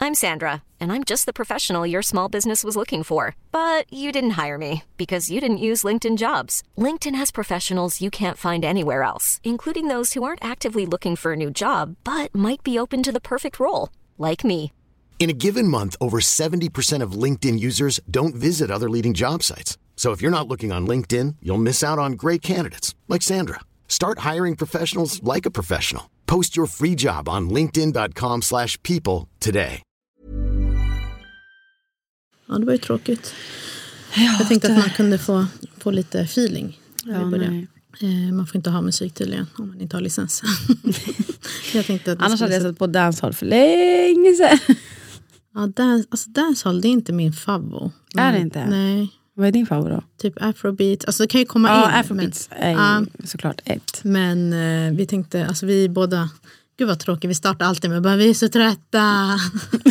I'm Sandra, and I'm just the professional your small business was looking for. But you didn't hire me because you didn't use LinkedIn Jobs. LinkedIn has professionals you can't find anywhere else, including those who aren't actively looking for a new job, but might be open to the perfect role, like me. In a given month, over 70% of LinkedIn users don't visit other leading job sites. So if you're not looking on LinkedIn, you'll miss out on great candidates like Sandra. Start hiring professionals like a professional. Post your free job on linkedin.com/people today. Ja, det var ju tråkigt. Ja, jag tänkte att man kunde få lite feeling. Man får inte ha musik tydligen om man inte har licens. Jag tänkte att annars hade jag satt på dancehall för länge sedan. Ja, dancehall, det är inte min favvo. Är det inte? Nej. Vad är din favorit då? Typ afrobeat. Alltså det kan ju komma in. Ja, afrobeats är såklart ett. Men vi tänkte, alltså vi båda, gud vad tråkigt, vi startar alltid med bara, vi är så trötta.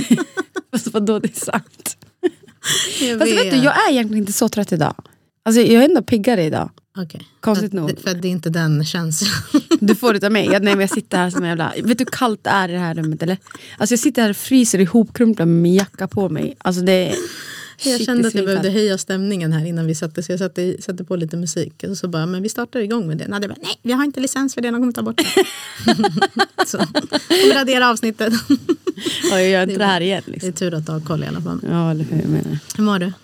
Fast vadå, det är sant. Fast vet du, jag är egentligen inte så trött idag. Alltså jag är ändå piggare idag. Okay. Konstigt nog. För det är inte den känslan. Du får det av mig. Jag sitter här som en jävla... Vet du hur kallt det är i det här rummet, eller? Alltså jag sitter här och fryser ihopkrumplar med min jacka på mig. Alltså det... Jag kände att jag behövde höja stämningen här innan vi satte. Så jag satte på lite musik. Och så bara, men vi startar igång med det. Nej, vi har inte licens för det. De kommer ta bort det. Så, kommer radera avsnittet. Ja, jag gör inte det här igen. Liksom. Det är tur att ha koll i alla fall. Ja, eller hur jag menar. Hur mår du?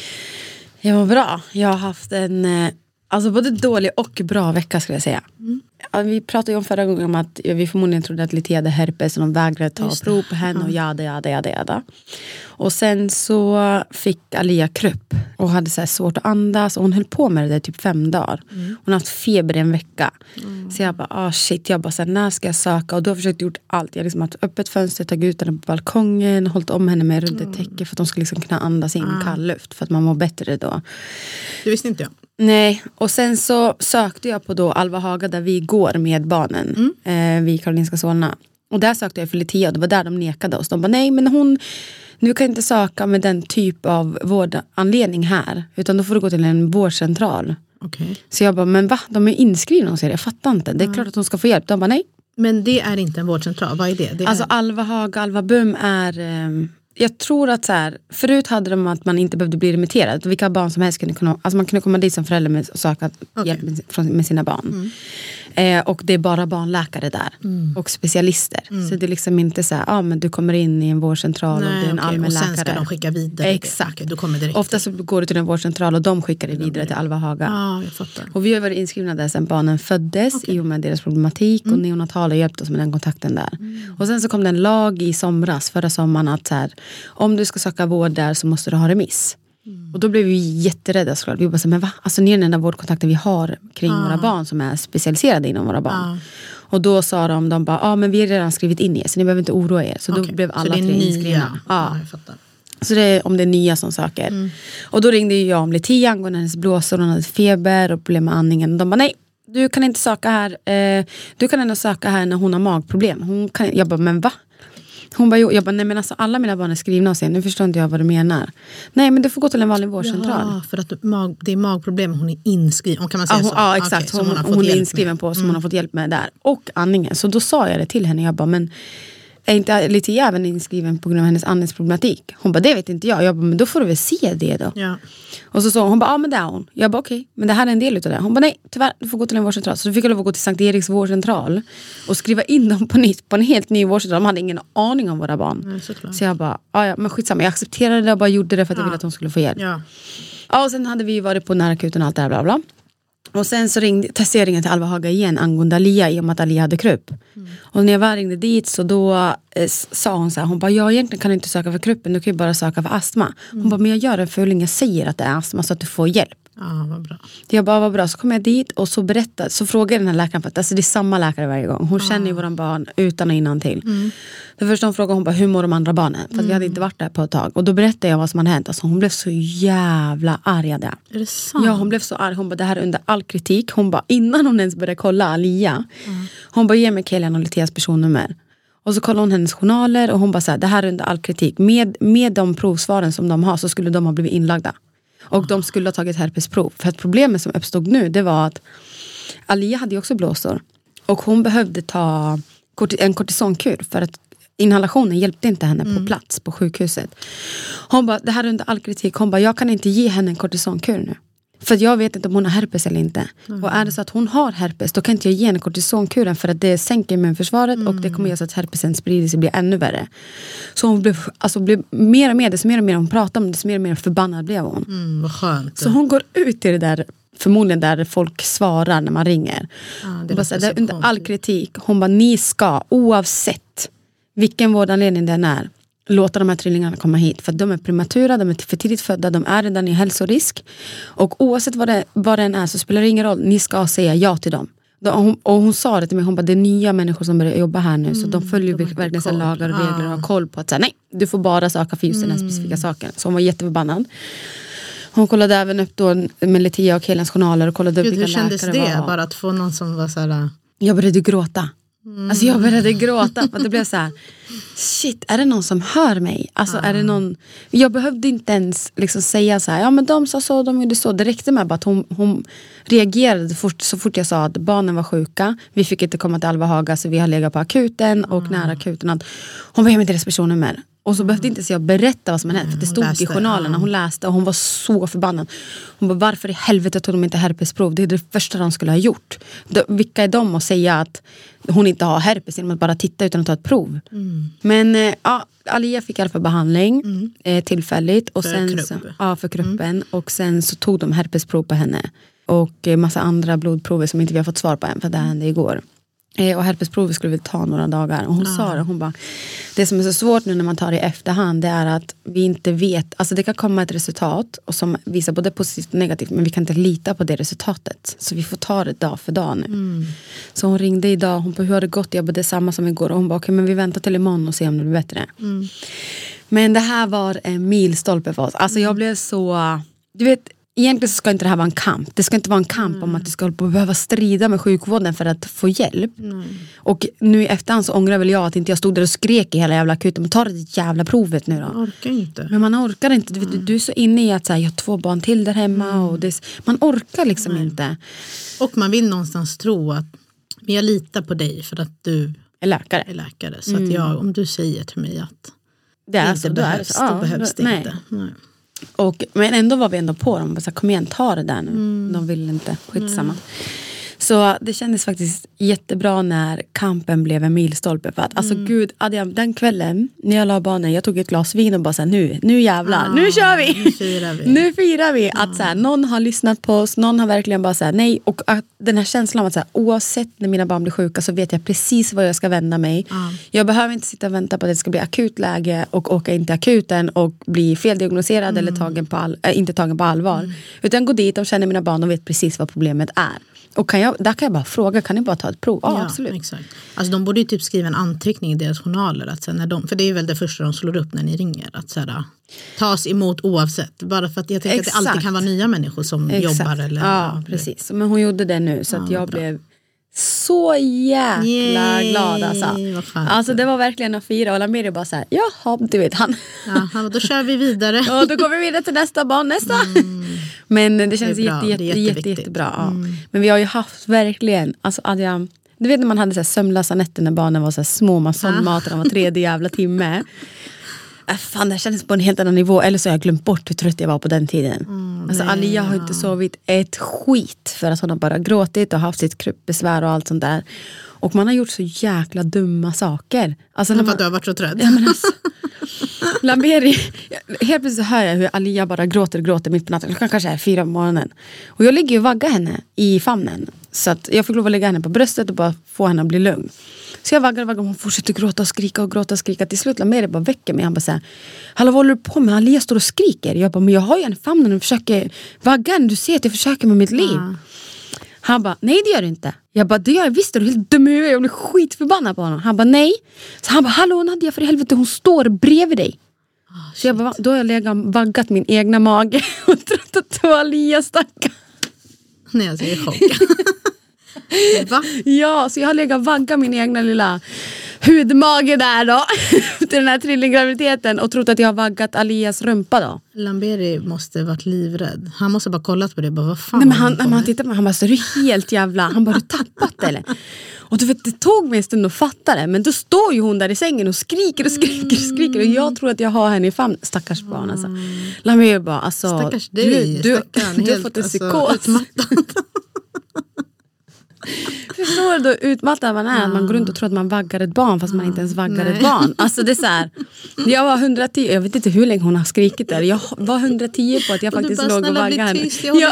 Jag mår bra. Jag har haft en... Alltså både dålig och bra vecka skulle jag säga. Ja, vi pratade ju om förra gången om att vi förmodligen trodde att Lithea hade herpes och de vägrade ta prov på henne och jada. Och sen så fick Alia krupp och hade så här svårt att andas och hon höll på med det typ 5 dagar. Hon har haft feber i en vecka. Så jag bara, shit, jag bara så här, när ska jag söka? Och då har jag försökt gjort allt. Jag har liksom haft öppet fönster, tagit ut henne på balkongen, hållit om henne med runt ett täcke för att de skulle liksom kunna andas in kall luft för att man mår bättre då. Det visste inte jag. Nej, och sen så sökte jag på då Alva Haga där vi går med barnen vid Karolinska Solna. Och där sökte jag för Lithea och det var där de nekade oss. De bara, nej men nu kan inte söka med den typ av vårdanledning här. Utan då får du gå till en vårdcentral. Okay. Så jag bara, men va? De är inskrivna hos er, jag fattar inte. Det är klart att de ska få hjälp. De bara, nej. Men det är inte en vårdcentral, vad är det? Det är... Alltså Alva Haga, Alva Bum är... jag tror att så här, förut hade de att man inte behövde bli remitterad. Vilka barn som helst kunde komma, alltså man kunde komma dit som förälder med och söka hjälp med sina barn. Och det är bara barnläkare där. Och specialister. Så det är liksom inte så här, men du kommer in i en vårdcentral. Nej, och det är en allmän läkare. Och sen ska de skicka vidare. Exakt. Okay, du kommer direkt. Ofta så går du till en vårdcentral och de skickar det vidare till Alva Haga. Ja, jag fattar. Och vi har varit inskrivna där sedan barnen föddes i och med deras problematik. Och neonatala hjälpt oss med den kontakten där. Och sen så kom det en lag i somras, förra sommaren, att så här, om du ska söka vård där så måste du ha remiss. Och då blev vi jätterädda såklart. Vi bara så, men va? Alltså ni är den enda vårdkontakten vi har kring våra barn som är specialiserade inom våra barn. Och då sa de bara, men vi har redan skrivit in er så ni behöver inte oroa er. Så då blev alla 3 inskrivna. Ja, jag fattar. Så det är om det är nya som söker. Och då ringde jag om Lithea angående hennes blåsor. Hon hade feber och problem med andningen. Och de bara, nej, du kan inte söka här. Du kan ändå söka här när hon har magproblem. Jag bara, men va? Hon bara, jag bara, nej men alltså alla mina barn är skrivna och sen, nu förstår inte jag vad du menar. Nej men du får gå till en vanlig vårdcentral. Ja, för att det är magproblem, hon är inskriven, kan man säga så? Ja, exakt, okay, hon är inskriven på som hon har fått hjälp med där. Och andningen, så då sa jag det till henne, jag bara, men är inte Lithea även inskriven på grund av hennes andningsproblematik? Hon bara, det vet inte jag. Jag bara, men då får du väl se det då. Ja. Och så sa hon bara, men det är hon. Jag bara, okej, men det här är en del utav det. Hon bara, nej, tyvärr, du får gå till en vårdcentral. Så då fick jag gå till Sankt Eriks vårdcentral och skriva in dem på nytt på en helt ny vårdcentral. De hade ingen aning om våra barn. Nej, så jag bara, ja, men skitsamma. Jag accepterade det och bara gjorde det för att jag ville att de skulle få hjälp. Ja, och sen hade vi varit på närakuten och allt det här, bla bla. Och sen så testade jag till Alva Haga igen angående Alia i och med att Alia hade krupp. Och när jag väl ringde dit så då sa hon så här, hon bara, egentligen kan du inte söka för kruppen, du kan ju bara söka för astma. Hon bara, men jag gör en förhållning, jag säger att det är astma så att du får hjälp. Ja, vad bra. Jag bara, vad bra. Så kom jag dit och så frågade den här läkaren, för att alltså, det är samma läkare varje gång. Hon känner ju våran barn utan och innan till. För först hon frågade hon bara, hur mår de andra barnen? För att vi hade inte varit där på ett tag. Och då berättade jag vad som hade hänt. Alltså, hon blev så jävla arg där. Är det sant? Ja, hon blev så arg. Hon bara, det här är under all kritik. Hon bara, innan hon ens började kolla Alia. Hon bara, ge mig Kelian och Litheas personnummer. Och så kollade hon hennes journaler och hon bara så här, det här är under all kritik. Med de provsvaren som de har så skulle de ha blivit inlagda. Och de skulle ha tagit herpesprov. För att problemet som uppstod nu, det var att Alia hade ju också blåsor. Och hon behövde ta en kortisonkur för att inhalationen hjälpte inte henne på plats på sjukhuset. Hon bara, det här är under all kritik. Hon bara, jag kan inte ge henne en kortisonkur nu. För jag vet inte om hon har herpes eller inte. Och är det så att hon har herpes, då kan inte jag ge henne kortisonkuren, för att det sänker immunförsvaret och det kommer göra så att herpesen sprider sig och blir ännu värre. Så hon blev mer och mer, desto mer och mer hon pratade om, desto mer och mer förbannad blev hon. Vad skönt. Så hon går ut till det där, förmodligen där folk svarar när man ringer. Det är under all kritik. Hon bara, ni ska oavsett vilken vårdanledning den är, låta de här trillingarna komma hit. För de är prematura, de är för tidigt födda, de är redan i hälsorisk. Och oavsett vad den är så spelar det ingen roll. Ni ska säga ja till dem. Och hon sa det till mig, hon bara, det är nya människor som börjar jobba här nu. Så de följer verkligen så lagar och regler och har koll på att säga, nej, du får bara söka för just den här specifika saken. Så hon var jätteförbannad. Hon kollade även upp då med Letia och Helens journaler och kollade upp vilka läkare det var. Hur kändes det? Bara att få någon som var så här... Jag började gråta. Alltså jag började gråta. För det blev så här, shit, är det någon som hör mig? Alltså är det någon... Jag behövde inte ens liksom säga så här, ja men de sa så, de gjorde så. Det räckte med bara att hon reagerade så fort jag sa att barnen var sjuka. Vi fick inte komma till Alva Haga, så vi har legat på akuten och nära akuten. Att hon var hem till respirationen. Och så behövde inte jag berätta vad som hade hänt. För det stod i journalerna. Hon läste och hon var så förbannad. Hon bara, varför i helvete tog de inte herpesprov? Det är det första de skulle ha gjort. Vilka är de att säga att hon inte har herpes genom att bara titta utan att ta ett prov? Men Alia fick i alla fall behandling tillfälligt. Och för kruppen. Och sen så tog de herpesprov på henne. Och massa andra blodprover som inte vi har fått svar på än. För det hände igår. Och herpesprovet skulle vi ta några dagar. Och hon sa det, hon bara, det som är så svårt nu när man tar det i efterhand, det är att vi inte vet, alltså det kan komma ett resultat och som visar både positivt och negativt, men vi kan inte lita på det resultatet. Så vi får ta det dag för dag nu. Så hon ringde idag, hon bara, hur har det gått? Jag bara, det är samma som igår. Och hon bara, okej, men vi väntar till imorgon och ser om det blir bättre. Men det här var en milstolpe för oss. Alltså jag blev så, du vet, egentligen så ska inte det här vara en kamp. Det ska inte vara en kamp om att du ska behöva strida med sjukvården för att få hjälp. Och nu i efterhand så ångrar väl jag att inte jag stod där och skrek i hela jävla akuten. Men ta det jävla provet nu då. Man orkar inte. Men man orkar inte. Du är så inne i att så här, jag har 2 barn till där hemma. Och man orkar liksom inte. Och man vill någonstans tro att men jag litar på dig för att du är läkare. Så att om du säger till mig att det är så, behövs, då behövs det inte. Nej. Men ändå var vi ändå på dem. Så kom igen, ta det där nu. De vill inte, skitsamma. Så det kändes faktiskt jättebra när kampen blev en milstolpe. För att, alltså gud, den kvällen när jag la barnen, jag tog ett glas vin och bara såhär, nu jävlar, nu kör vi! Nu firar vi att såhär, någon har lyssnat på oss, någon har verkligen bara såhär, nej. Och att den här känslan av att såhär, oavsett när mina barn blir sjuka så vet jag precis vad jag ska vända mig. Jag behöver inte sitta och vänta på att det ska bli akutläge och åka in till akuten och bli feldiagnoserad eller inte tagen på allvar. Utan gå dit och känner mina barn och vet precis vad problemet är. Och där kan jag bara fråga, kan ni bara ta ett prov? Ja, absolut. Exakt. Alltså de borde ju typ skriva en anteckning i deras journaler. Att sen när för det är väl det första de slår upp när ni ringer. Att såhär, tas emot oavsett. Bara för att jag tänker att det alltid kan vara nya människor som jobbar. Eller, ja, precis. Men hon gjorde det nu så att jag blev så jäkla glad alltså det var verkligen att fira. Och Lamiri bara såhär, jaha, du vet han. Ja, då kör vi vidare. Ja, då går vi vidare till nästa barn, Men det känns jättebra. Men vi har ju haft verkligen, alltså du vet när man hade så här sömnlösa nätter när barnen var så här små, man sondmatade var 3:e jävla timme. Fan, det kändes på en helt annan nivå. Eller så har jag glömt bort hur trött jag var på den tiden. Alltså Alia har inte sovit ett skit för att hon har bara gråtit och haft sitt kruppbesvär och allt sånt där. Och man har gjort så jäkla dumma saker. Alltså för att du har varit så trött. Ja, men alltså, Lamiri, helt plötsligt hör jag hur Alia bara gråter mitt på natten. Klockan kanske är 4 på morgonen. Och jag ligger ju och vaggar henne i famnen. Så att jag fick lov att lägga henne på bröstet och bara få henne att bli lugn. Så jag vaggar och hon fortsätter gråta och skrika. Till slut Lamiri bara väcker mig. Han bara säger, hallå, vad håller du på med? Alia står och skriker. Jag bara, men jag har ju en famnen och försöker vagga henne. Du ser att jag försöker med mitt liv. Han bara, nej det gör du inte. Jag bara, det gör jag visst, är du helt dum i huvudet. Jag blir skitförbannad på honom. Han bara, nej. Så han bara, hallå Nadia, för i helvete, hon står bredvid dig. Så jag bara, då har jag vaggat min egna mage och trott att det var Alia stacka. Nej, alltså jag är chock. Va? Ja, så jag har legat vagga min egna lilla hudmage där då till den här trillinggraviditeten och trott att jag har vaggat Alias rumpa då. Lamberi måste varit livrädd. Han måste bara kollat på det. Bara, vad fan. Nej, men han tittar på mig, han bara, så är du helt jävla, han bara, du tappat det eller? Och du vet, det tog mig en stund att fatta det. Men då står ju hon där i sängen och skriker och skriker och skriker. Och jag tror att jag har henne i famn. Stackars barn alltså. Lamberi bara, alltså, stackars dig, du har fått en psykos. Förstår du hur utmattad man är? Att man går runt och tror att man vaggar ett barn fast man inte ens vaggar ett barn. Alltså det är så här, jag var 110, jag vet inte hur länge hon har skrikit där. Jag var 110 på att jag faktiskt låg och vaggade henne.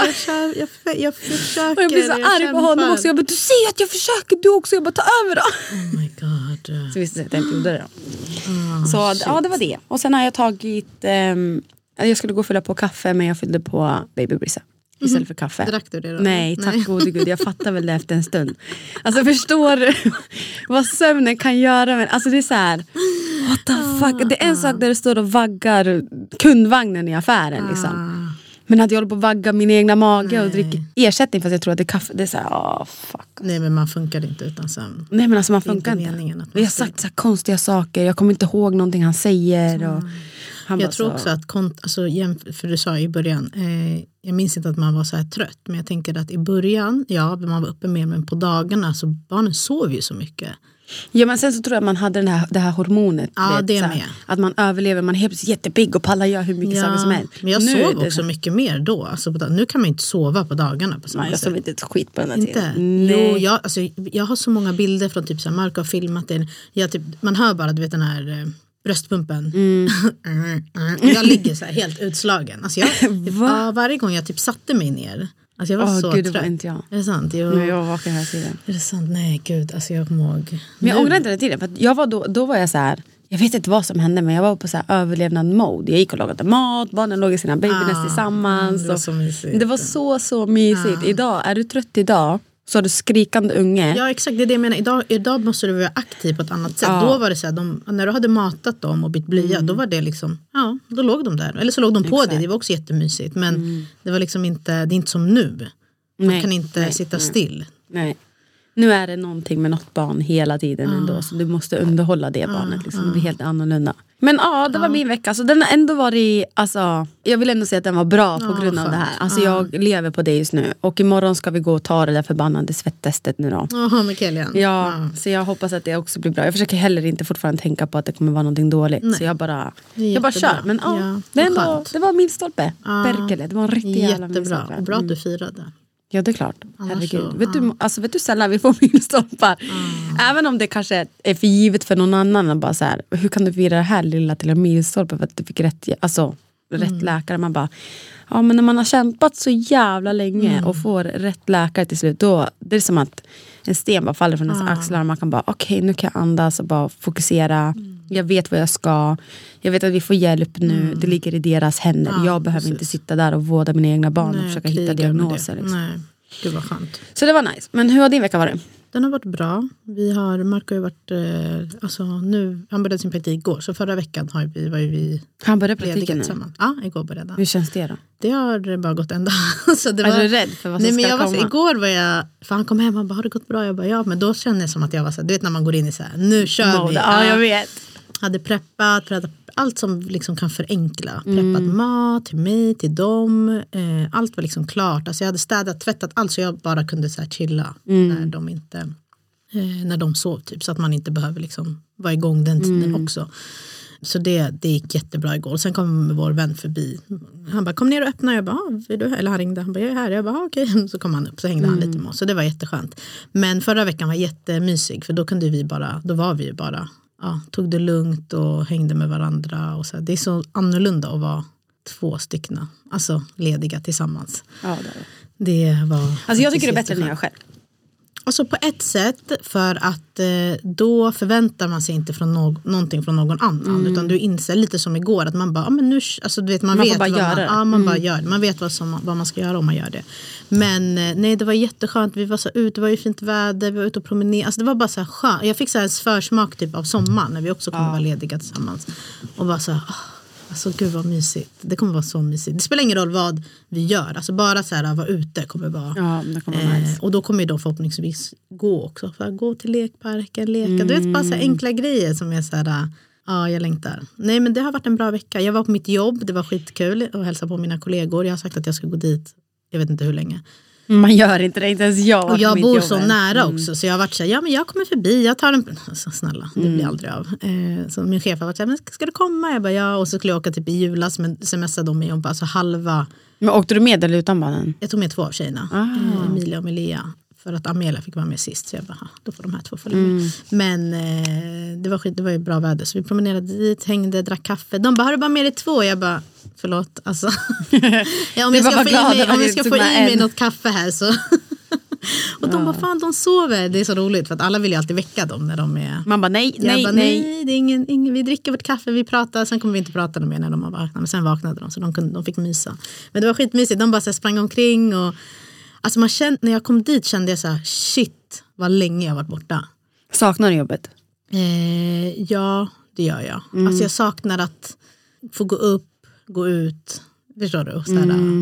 Jag försöker. Och jag blir så arg på honom också. Jag bara, du ser att jag försöker, du också. Jag bara, ta över då. Oh my god. Så visste jag att jag inte gjorde det då. Så ja, det var det. Och sen har jag tagit, jag skulle gå och fylla på kaffe, men jag fyllde på Baby Brisa istället för kaffe. Drack du det då? Nej, tack gode gud. Jag fattar väl det efter en stund. Alltså förstår du vad sömnen kan göra med? Alltså det är så här, what the fuck? Det är en sak där du står och vaggar kundvagnen i affären liksom. Men att jag håller på att vagga min egna mage och dricker ersättning fast jag tror att det är kaffe. Det är så här, fuck. Nej, men man funkar inte utan sömn. Nej, men alltså man funkar inte. Vi har sagt så här konstiga saker. Jag kommer inte ihåg någonting han säger. Och jag tror också att, för du sa i början, jag minns inte att man var så här trött. Men jag tänker att i början, ja, man var uppe mer, men på dagarna så barnen sov ju så mycket. Ja, men sen så tror jag att man hade det här hormonet. Ja, vet, det är med. Att man överlever, man är helt jättepigg och pallar gör hur mycket saker som helst. Men jag sov också mycket mer då. Alltså, nu kan man inte sova på dagarna på samma sätt. Jag sov inte ett skit på den här tiden. Jo, jag har så många bilder från typ så här, Marco har filmat det. Man hör bara, du vet den här bröstpumpen. Jag ligger så här helt utslagen. Alltså varje gång jag typ satte mig ner. Alltså jag var så gud, trött. Det var inte jag. Är det sant? Men jag vakar hela tiden. Är det sant? Nej, gud. Alltså jag ihåg. Men jag ångrar inte den tiden. För att jag var då var jag så här. Jag vet inte vad som hände, men jag var på så här överlevnad mode. Jag gick och lagade mat, barnen låg i sina babynest tillsammans. Det var så mysigt. Det var så mysigt. Idag, är du trött idag så har du skrikande unge. Ja, exakt, det är det jag menar. Idag måste du vara aktiv på ett annat sätt. Då var det så här, när du hade matat dem och bytt blöja, då var det liksom, ja, då låg de där. Eller så låg de på det var också jättemysigt. Men det var liksom inte, det är inte som nu. Man kan inte sitta still. Nej. Nu är det någonting med något barn hela tiden ändå. Så du måste underhålla det barnet. Liksom. Det blir helt annorlunda. Men det var min vecka. Så den har ändå varit, alltså, jag vill ändå säga att den var bra på grund av det här. Alltså jag lever på det just nu. Och imorgon ska vi gå och ta det där förbannade svettestet nu då. Med Kelian. Ja, så jag hoppas att det också blir bra. Jag försöker heller inte fortfarande tänka på att det kommer vara någonting dåligt. Nej. Så jag bara kör. Men det var min stolpe. Berkele, det var en riktig jävla jättebra. Och bra att du firade. Ja, det är klart. Herregud. Vet du sällan vi får milstolpar. Även om det kanske är för givet för någon annan. Bara så här, hur kan du fira det här lilla till en milstolpe för att du fick rätt läkare? Man bara, ja, men när man har kämpat så jävla länge och får rätt läkare till slut, då det är som att en sten bara faller från ens axlar och man kan bara, okej, nu kan jag andas och bara fokusera. Jag vet vad jag ska. Jag vet att vi får hjälp nu. Det ligger i deras händer. Jag behöver inte sitta där och vårda mina egna barn och försöka hitta diagnoser. Liksom. Nej, det var skönt. Så det var nice. Men hur har din vecka varit? Den har varit bra. Marco har ju varit, han började sin praktik igår. Så förra veckan var vi han började praktiken nu? Ja, igår började han. Hur känns det då? Det har bara gått en dag. Är du rädd för vad som ska komma? Igår var jag, för han kom hem och han bara, har det gått bra? Jag bara, ja, men då kände jag som att jag var så här, du vet när man går in i så här, nu kör vi. Ja, jag vet. Hade preppat allt som liksom kan förenkla. Preppat mat till mig, till dem. Allt var liksom klart. Alltså jag hade städat, tvättat allt så jag bara kunde så här chilla när de sov typ. Så att man inte behöver liksom vara igång den tiden också. Så det gick jättebra igår. Sen kom vår vän förbi. Han bara, kom ner och öppna. Jag bara, eller han ringde. Han bara, jag är här. Jag bara, okej. Så kom han upp. Så hängde han lite med oss. Så det var jätteskönt. Men förra veckan var jättemysig. För då kunde då var vi bara tog det lugnt och hängde med varandra. Och så. Det är så annorlunda att vara 2 stycken. Alltså lediga tillsammans. Ja, det var... Alltså jag tycker det är bättre än jag själv. Alltså på ett sätt, för att då förväntar man sig inte från någonting från någon annan. Utan du inser lite som igår att man bara, men nu, alltså du vet, man vet bara göra man bara gör det. Man vet vad man ska göra om man gör det. Men nej, det var jätteskönt. Vi var så ute, det var ju fint väder, vi var ute och promenerade. Alltså det var bara så här skönt. Jag fick så här försmak typ av sommar när vi också kommer vara lediga tillsammans. Och bara så här, Alltså gud vad mysigt. Det kommer vara så mysigt. Det spelar ingen roll vad vi gör. Alltså bara så här, vara ute kommer vara. Ja, det kommer vara nice. Och då kommer ju de förhoppningsvis gå också. För att gå till lekparken, leka. Du vet bara så här enkla grejer som är så här. Ja, jag längtar. Nej, men det har varit en bra vecka. Jag var på mitt jobb. Det var skitkul att hälsa på mina kollegor. Jag har sagt att jag ska gå dit. Jag vet inte hur länge. Man gör inte det, inte ens jag. Och jag bor så nära också. Så jag har varit så här, ja men jag kommer förbi. Jag tar en... Alltså, snälla, det blir aldrig av. Så min chef har varit så här, men ska du komma? Jag bara, ja. Och så skulle jag åka typ i julas. Men smsade de mig om alltså halva... Men åkte du med eller utan barnen? Jag tog med 2 av tjejerna. Emilia och Melia. För att Amelia fick vara med sist. Så jag bara, då får de här 2 följa med. Men det var ju bra väder. Så vi promenerade dit, hängde, drack kaffe. De bara, har du bara med dig 2? Jag bara, förlåt. Alltså. Ja, om jag ska få i mig något kaffe här så... Och de bara, fan de sover. Det är så roligt för att alla vill ju alltid väcka dem när de är... Man bara, nej. Det är ingen, vi dricker vårt kaffe, vi pratar. Sen kommer vi inte prata mer när de har vaknat. Men sen vaknade de så de fick mysa. Men det var skitmysigt. De bara så sprang omkring och... Alltså när jag kom dit kände jag så här, shit, vad länge jag varit borta. Saknar du jobbet? Ja, det gör jag. Alltså jag saknar att få gå upp, gå ut, förstår du?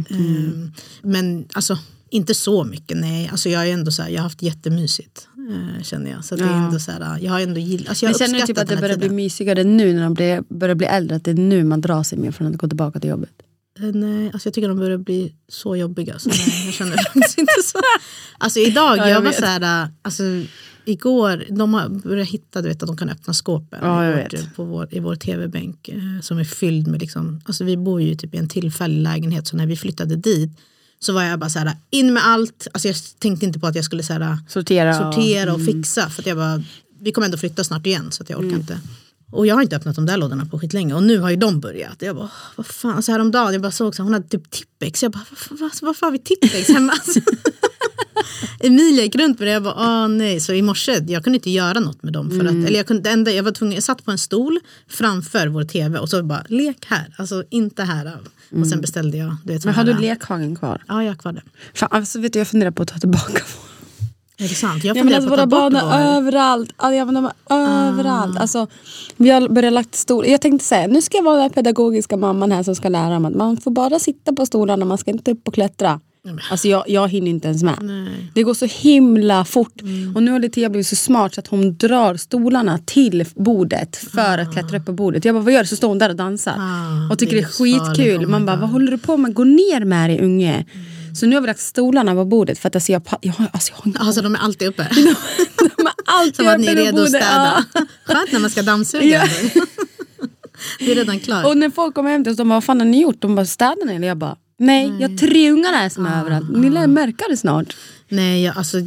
Men alltså, inte så mycket, nej. Alltså jag är ändå så här, jag har haft jättemysigt, känner jag. Så det är ändå så här, jag har ändå gillat, alltså jag känner du typ att det börjar bli mysigare nu när de börjar bli äldre, att det är nu man drar sig mer från att gå tillbaka till jobbet? Nej, alltså jag tycker de börjar bli så jobbiga så nej, jag känner faktiskt inte så. Alltså idag, jag var så här, alltså igår, de har börjat hitta, du vet att de kan öppna skåpen i vår tv-bänk som är fylld med liksom, alltså vi bor ju typ i en tillfällig lägenhet så när vi flyttade dit så var jag bara så här, in med allt, alltså jag tänkte inte på att jag skulle så här, sortera och fixa för att jag bara, vi kommer ändå flytta snart igen så att jag orkar inte. Och jag har inte öppnat de där lådorna på skit länge. Och nu har ju de börjat. Jag bara, vad fan. Alltså häromdagen, jag bara såg så hon hade typ Tippex. Jag bara, varför har vi Tippex hemma? Alltså. Emilia gick runt med det. Jag bara, nej. Så i morse, jag kunde inte göra något med dem. För att, eller jag var tvungen, jag satt på en stol framför vår tv. Och så bara, lek här. Alltså inte här. Och sen beställde jag. Du vet, men har du lekhagen kvar? Ja, jag har kvar den. Fan, alltså vet du, jag funderar på att ta tillbaka. Är det sant? Jag funderar på att ta bort överallt. Överallt. Alltså, vi har börjat lagt stol. Jag tänkte säga, nu ska jag vara den pedagogiska mamman här som ska lära dem att man får bara sitta på stolarna, man ska inte upp och klättra. Alltså jag hinner inte ens med. Nej. Det går så himla fort. Och nu har Letitia blivit så smart så att hon drar stolarna till bordet för att klättra upp på bordet. Jag bara, vad gör du? Så står hon där och dansar. Och tycker det är skitkul. Man bara, vad håller du på med? Gå ner med dig, unge. Så nu har vi lagt stolarna på bordet för att alltså alltså de är alltid uppe. de är alltid som att ni är redo att städa. Skönt när man ska dammsuga. Det är redan klart. Och när folk kommer hem till oss, de bara, vad fan har ni gjort? De bara, städar ni? Eller jag bara, nej, jag har 3 ungar här som är överallt. Ni lär märka det snart. Nej,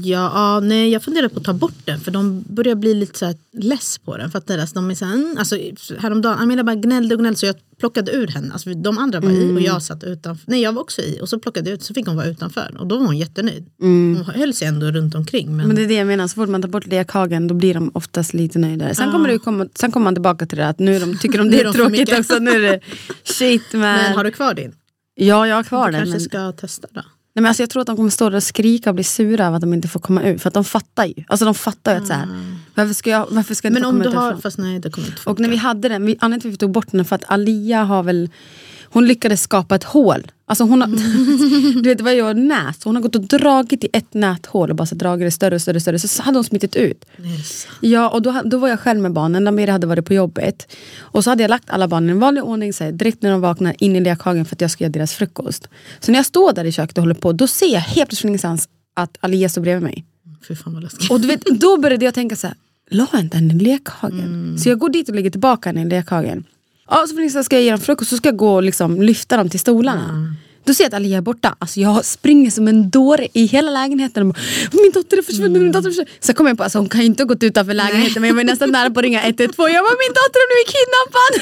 jag funderar på att ta bort den. För de börjar bli lite så här less på den. För att deras, de är så här, alltså häromdagen, Amelia bara gnällde. Så jag plockade ur henne. Alltså de andra var i och jag satt utanför. Nej, jag var också i. Och så plockade jag ut, så fick hon vara utanför. Och då var hon jättenöjd. Hon höll sig ändå runt omkring. Men det är det jag menar, så fort man tar bort lekhagen, då blir de oftast lite nöjdare. Sen kommer man tillbaka till det att nu tycker de det är tråkigt också. Nu är det shit, men har du kvar din? Ja, jag har kvar den. Du kanske ska testa då? Nej, men alltså jag tror att de kommer stå där och skrika och bli sura av att de inte får komma ut. För att de fattar ju. Alltså de fattar ju att så här, varför ska jag inte få komma ut? Men om du har, fast nej, det kommer inte funka. Och när vi hade den, anledningen till att vi tog bort den för att Alia har väl, hon lyckades skapa ett hål. Alltså hon har, du vet vad jag gör, nät. Hon har gått och dragit i ett näthål och bara så dragit det större. Så hade hon smittit ut. Yes. Ja, och då var jag själv med barnen. När Mira hade varit på jobbet. Och så hade jag lagt alla barnen i en vanlig ordning. Så här, direkt när de vaknar in i lekhagen för att jag ska göra deras frukost. Så när jag står där i köket och håller på, då ser jag helt plötsligt ingenstans att Alia står bredvid mig. Fy fan vad läskigt. Och du vet, då började jag tänka så här, la inte henne i lekhagen. Så jag går dit och lägger tillbaka henne i lekhagen. Ja, så ska jag ge dem frukost, så ska jag gå och liksom lyfta dem till stolarna. Då ser jag att Alia är borta. Alltså jag springer som en dåre i hela lägenheten. Och bara, min dotter är försvunnen, Så kom jag på, alltså hon kan ju inte ha gått utanför lägenheten. Men jag var nästan nära på att ringa 112. Jag bara, min dotter har blivit kidnappad.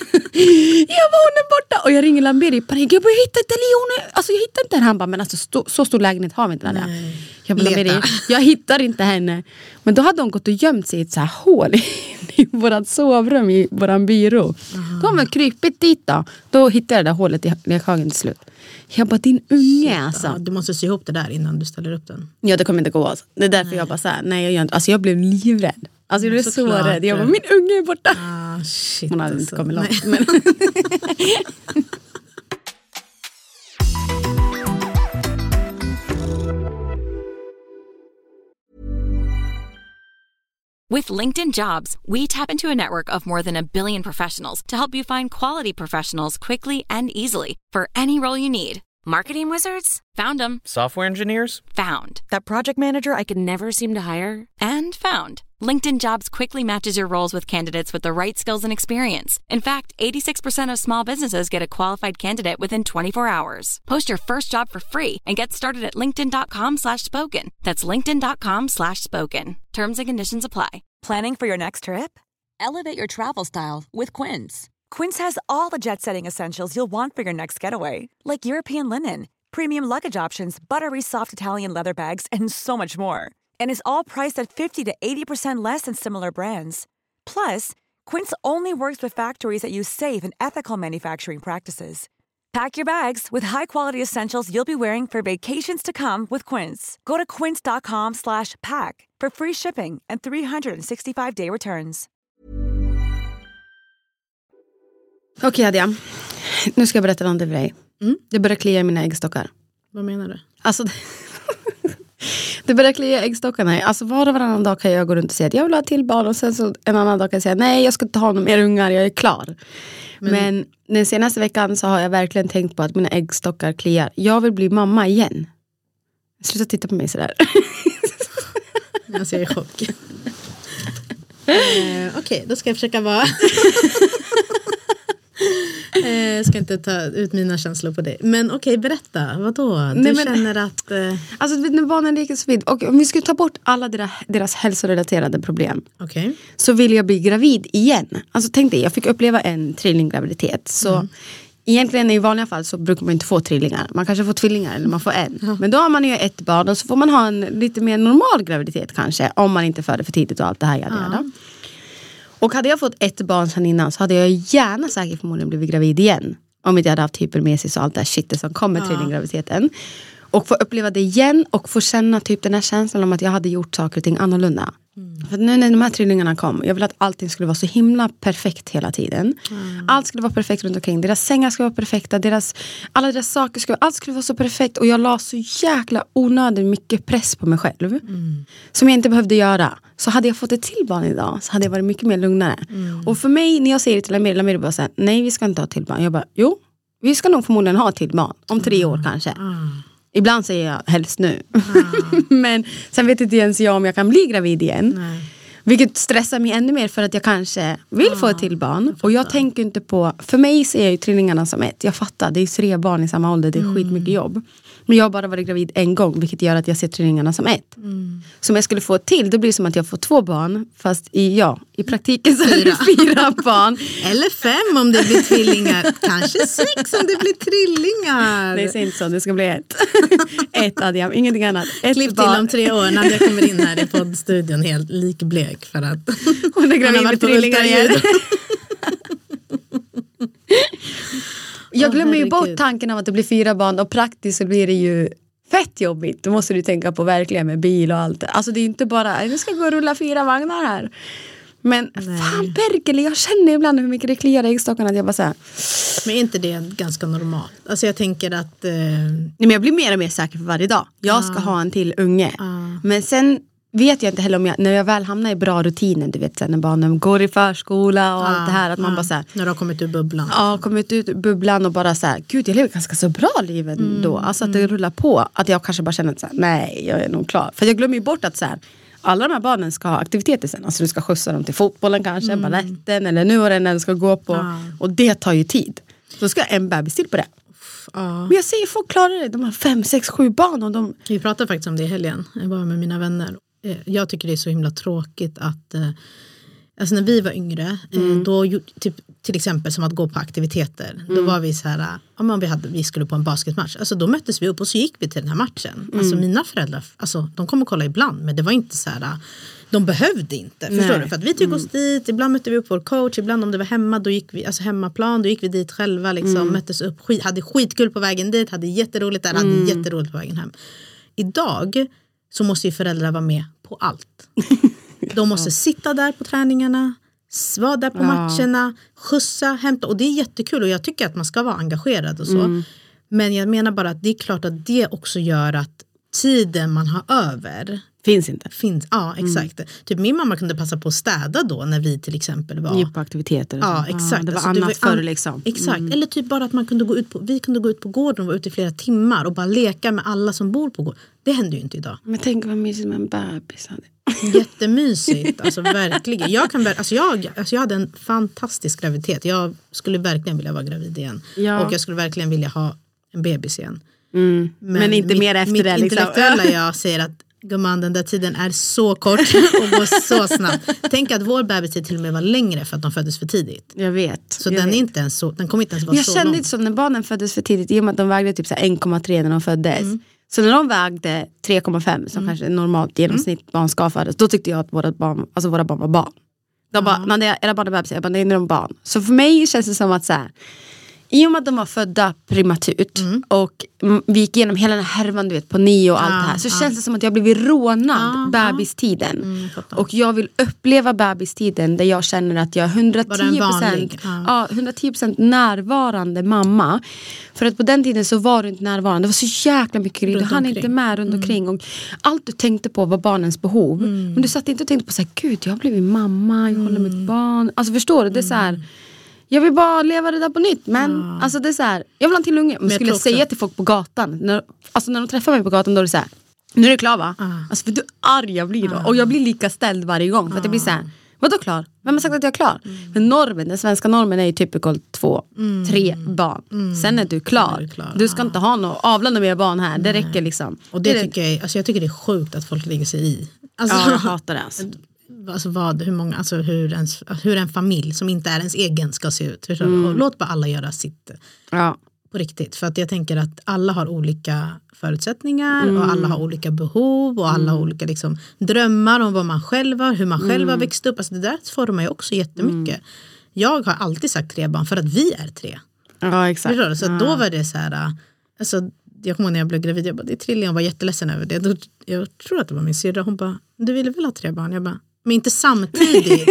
Jag bara, hon är borta. Och jag ringer Lamberi. Jag hittar inte Alia. Alltså jag hittar inte henne. Han bara, men alltså så stor lägenhet har vi inte Alia. Jag bara, Lamberi, jag hittar inte henne. Men då hade hon gått och gömt sig i ett så här hål i vårat sovrum, i våran byrå. Då har man krypit dit då. Då hittade jag det där hålet i lekhagen till slut. Jag bara, din unge alltså. Ja, du måste sy ihop det där innan du ställer upp den. Ja, det kommer inte gå alltså. Det är därför jag bara såhär, nej jag gör inte. Alltså jag blev livrädd. Alltså jag blev så rädd. Jag var min unge är borta. Shit, hon hade inte kommit långt. Men... With LinkedIn Jobs, we tap into a network of more than 1 billion professionals to help you find quality professionals quickly and easily for any role you need. Marketing wizards? Found them. Software engineers? Found. That project manager I could never seem to hire? And found. LinkedIn Jobs quickly matches your roles with candidates with the right skills and experience. In fact, 86% of small businesses get a qualified candidate within 24 hours. Post your first job for free and get started at linkedin.com/spoken. That's linkedin.com/spoken. Terms and conditions apply. Planning for your next trip? Elevate your travel style with Quince. Quince has all the jet-setting essentials you'll want for your next getaway, like European linen, premium luggage options, buttery soft Italian leather bags, and so much more. And is all priced at 50 to 80% less than similar brands. Plus, Quince only works with factories that use safe and ethical manufacturing practices. Pack your bags with high-quality essentials you'll be wearing for vacations to come with Quince. Go to quince.com/pack for free shipping and 365-day returns. Okej, Adia. Nu ska jag berätta någonting för dig. Det börjar klia i mina äggstockar. Vad menar du? Alltså, det börjar klia i äggstockarna. Alltså var och varannan dag kan jag gå runt och säga att jag vill ha till barn. Och sen så en annan dag kan jag säga nej, jag ska inte ha några mer ungar, jag är klar. Men den senaste veckan så har jag verkligen tänkt på att mina äggstockar kliar. Jag vill bli mamma igen. Sluta titta på mig sådär. Jag ser i chock. Okej, då ska jag försöka vara... ska inte ta ut mina känslor på dig. Men okej, berätta. Vadå? Du känner att... Alltså när barnen leker så vid. Och om vi skulle ta bort alla deras hälsorelaterade problem. Så vill jag bli gravid igen. Alltså tänk dig, jag fick uppleva en trillinggraviditet. Så egentligen i vanliga fall så brukar man inte få trillingar. Man kanske får tvillingar eller man får en. Men då har man ju ett barn och så får man ha en lite mer normal graviditet kanske. Om man inte föder för tidigt och allt det här. Och hade jag fått ett barn sedan innan så hade jag gärna säkert förmodligen blivit gravid igen. Om inte jag hade haft hypermesis och allt det här shitet som kommer till trillinggraviditeten. Och få uppleva det igen och få känna typ den här känslan om att jag hade gjort saker och ting annorlunda. För nu när de här trillingarna kom, jag ville att allting skulle vara så himla perfekt hela tiden. Allt skulle vara perfekt runt omkring. Deras sängar skulle vara perfekta. Alla deras saker allt skulle vara så perfekt. Och jag la så jäkla onödigt mycket press på mig själv. Som jag inte behövde göra. Så hade jag fått ett till barn idag så hade jag varit mycket mer lugnare. Och för mig, när jag säger det till Lamir bara säger nej, vi ska inte ha till barn. Jag bara, jo, vi ska nog förmodligen ha till barn. Om 3 år kanske. Ibland säger jag helst nu. Men sen vet inte ens jag om jag kan bli gravid igen. Nej. Vilket stressar mig ännu mer för att jag kanske vill få ett till barn. Och jag tänker inte på... För mig ser jag ju trillingarna som ett. Jag fattar, det är 3 barn i samma ålder. Det är skitmycket jobb. Men jag har bara varit gravid en gång. Vilket gör att jag ser trillingarna som ett. Så om jag skulle få ett till, då blir det som att jag får 2 barn. Fast i praktiken så är det 4 barn. Eller 5 om det blir tvillingar. Kanske 6 om det blir trillingar. Det är inte så, det ska bli ett. Ett Adjam, ingenting annat. Klipp till om 3 år när jag kommer in här i poddstudion helt likblek för att hon är gravid med trillingar igen. Jag glömmer ju bort tanken av att det blir 4 barn och praktiskt så blir det ju fett jobbigt. Då måste du tänka på verkligen med bil och allt. Alltså det är inte bara, nu ska gå och rulla 4 vagnar här. Men fan Berkel, jag känner ibland hur mycket det kliar i äggstockarna att jag bara så här. Men är inte det ganska normalt? Alltså jag tänker att... Nej, men jag blir mer och mer säker för varje dag. Jag ska ha en till unge. Men sen vet jag inte heller om när jag väl hamnar i bra rutiner, du vet, när barnen går i förskola och allt det här, att man bara så här, när du har kommit ur bubblan. Ja, kommit ut ur bubblan och bara så här, gud, jag lever ganska så bra liv ändå. Alltså att det rullar på, att jag kanske bara känner så här, nej, jag är nog klar. För jag glömmer ju bort att så här, alla de här barnen ska ha aktiviteter sen. Alltså du ska skjutsa dem till fotbollen kanske, balletten eller nu var det när du ska gå på. Och det tar ju tid. Så ska en bebis till på det. Men jag säger, folk klarar det. De har 5, 6, 7 barn. Och Vi pratade faktiskt om det i helgen. Jag var med mina vänner. Jag tycker det är så himla tråkigt att alltså när vi var yngre då typ, till exempel som att gå på aktiviteter, då var vi så här, vi skulle på en basketmatch, alltså då möttes vi upp och så gick vi till den här matchen. Alltså mina föräldrar, alltså de kommer kolla ibland, men det var inte så här, de behövde inte, förstår du? För att vi tog oss dit, ibland mötte vi upp vår coach, ibland om det var hemma, då gick vi, alltså hemmaplan, då gick vi dit själva liksom, möttes upp, hade skitkul på vägen dit, hade jätteroligt där, hade jätteroligt på vägen hem. Idag så måste ju föräldrar vara med på allt. De måste sitta där på träningarna, vara där på matcherna, skjutsa, hämta. Och det är jättekul och jag tycker att man ska vara engagerad och så. Men jag menar bara att det är klart att det också gör att tiden man har över finns inte. Ja, exakt. Typ min mamma kunde passa på att städa då när vi till exempel var på aktiviteter. Ja, exakt. Det var alltså, annat förr liksom. Exakt. Eller typ bara att man kunde gå ut vi kunde gå ut på gården och vara ute i flera timmar och bara leka med alla som bor på gården. Det händer ju inte idag. Men tänk vad mysigt med en bebis. Jättemysigt, alltså verkligen. Jag hade en fantastisk graviditet. Jag skulle verkligen vilja vara gravid igen. Ja. Och jag skulle verkligen vilja ha en bebis igen. Men inte mer efter det. Mitt intellektuella jag säger att gumman, den där tiden är så kort och går så snabbt. Tänk att vår bebistid till och med var längre för att de föddes för tidigt. Jag vet. Så den inte ens så, den kommer inte ens vara så lång. Jag kände inte som när barnen föddes för tidigt i och med att de vägde typ 1,3 när de föddes. Så när de vägde 3,5 som kanske är normalt genomsnitt barn ska födas, då tyckte jag att våra barn var barn. De bara, när era barn är bebisar, jag bara, nej, när de är barn. Så för mig känns det som att så här, i och med att de var födda prematurt och vi gick igenom hela den här härvan, du vet, på 9 och allt det här, så känns det som att jag blivit rånad bebistiden. Och jag vill uppleva bebistiden där jag känner att jag är 110% närvarande mamma. För att på den tiden så var du inte närvarande. Det var så jäkla mycket grej. Du hann inte med runt omkring. Och allt du tänkte på var barnens behov. Men du satt inte och tänkte på så här, gud, jag har blivit mamma, jag håller mitt barn. Alltså förstår du, det är så här, jag vill bara leva det där på nytt. Men alltså det är så här, jag vill ha en till unge. Men skulle jag säga till folk på gatan, när de träffar mig på gatan, då är det så här, nu är det klar va? Alltså för du arg jag blir då. Och jag blir lika ställd varje gång. För att det blir så här, vadå klar? Vem har sagt att jag är klar? Men normen, den svenska normen är ju typical 2-3 barn. Sen är du klar. Du ska inte ha något avlande med barn här. Det räcker liksom. Och det tycker jag, alltså jag tycker det är sjukt att folk lägger sig i. Alltså, jag hatar det alltså. Alltså hur en familj som inte är ens egen ska se ut. Och låt bara alla göra sitt på riktigt. För att jag tänker att alla har olika förutsättningar och alla har olika behov och alla har olika liksom, drömmar om vad man själv har, hur man själv har växt upp. Alltså det där formar ju också jättemycket. Jag har alltid sagt 3 barn för att vi är 3. Ja, exakt. Så då var det så här, alltså jag kommer ihåg när jag blev gravid, jag bara, det är trilling, jag var jätteledsen över det. Jag tror att det var min syrra, hon bara, du ville väl ha 3 barn? Jag bara, men inte samtidigt.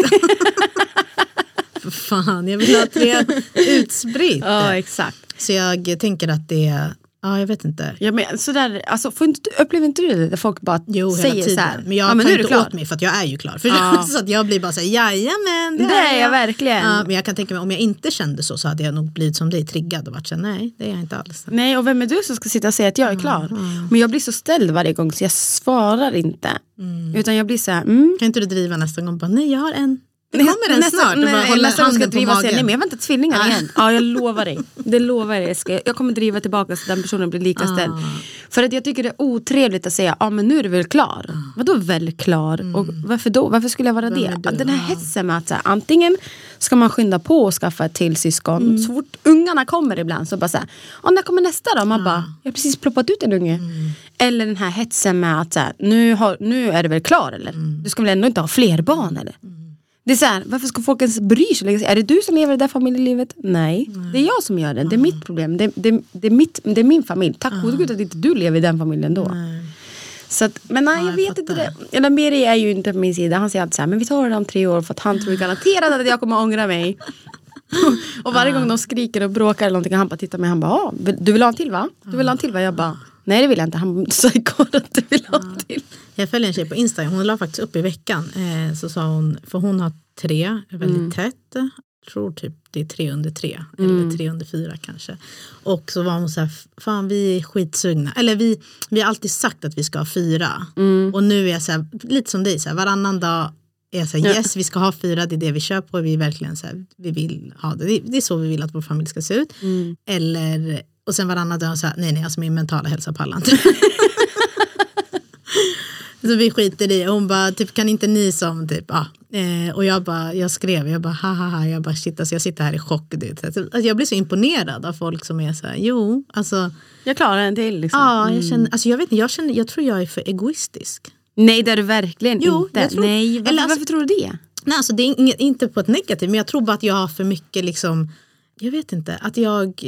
För fan, jag vill ha 3 utspritt. Ja, exakt. Så jag tänker att det är, ja, jag vet inte. Ja, men sådär, alltså, upplever inte du det? Där folk bara säger så här. Men jag tar inte åt mig för att jag är ju klar. Så att jag blir bara så här, jajamän. Det är jag verkligen. Men jag kan tänka mig, om jag inte kände så hade jag nog blivit som dig, triggad och varit så här, nej, det är jag inte alls. Nej, och vem är du som ska sitta och säga att jag är klar? Men jag blir så ställd varje gång så jag svarar inte. Utan jag blir så här, Kan inte du driva nästa gång? Bara, nej, jag har en. Det kommer den snart. Nästa gång ska jag driva sig. Nej, men jag väntar tvillingar igen. Ja, jag lovar dig. Det lovar jag. Jag kommer driva tillbaka så den personen blir lika ställd. För att jag tycker det är otrevligt att säga, ja men nu är du väl klar. Vadå väl klar? Och varför då? Varför skulle jag vara det? Den här hetsen med att så här, antingen ska man skynda på och skaffa ett till syskon. Så fort ungarna kommer ibland så bara så här, när kommer nästa då? Man bara, jag har precis ploppat ut en unge. Eller den här hetsen med att så här, nu är det väl klar eller? Du ska väl ändå inte ha fler barn eller? Det är så här, varför ska folk ens bry sig? Är det du som lever det där familjelivet? Nej, det är jag som gör det. Det är mitt problem. Det är min familj. Tack gode gud att inte du lever i den familjen då. Så att, men nej, jag vet inte det. Eller Meri är ju inte på min sida. Han säger alltid så här, men vi tar det om 3 år för att han tror garanterat att jag kommer att ångra mig. Och varje gång de skriker och bråkar eller någonting, han bara tittar mig, han bara, du vill ha en till va? Du vill ha en till va? Jag bara, nej det vill jag inte. Han sa igår att du vill ha en till. Jag följer en tjej på Instagram, hon la faktiskt upp i veckan, så sa hon, för hon har 3, väldigt tätt, jag tror typ det är 3 under 3, eller 3 under 4 kanske. Och så var hon så här, fan vi är skitsugna, eller vi har alltid sagt att vi ska ha 4. Och nu är jag så här, lite som dig, så här, varannan dag är jag så här, yes vi ska ha 4, det är det vi kör på, vi är verkligen så här, vi vill ha det, det är så vi vill att vår familj ska se ut. Eller, och sen varannan dag så här, nej alltså min mentala hälsa pallar inte. Så vi skiter i. Och hon bara, typ, kan inte ni som typ, och jag bara, haha, jag bara shit, alltså jag sitter här i chock. Alltså, jag blir så imponerad av folk som är så här, jo, alltså. Jag klarar en till liksom. Ja, jag känner, alltså jag vet inte, jag tror jag är för egoistisk. Nej, det är du verkligen inte. Jag tror, nej, varför tror du det? Nej, alltså det är inte på ett negativt, men jag tror bara att jag har för mycket liksom, jag vet inte, att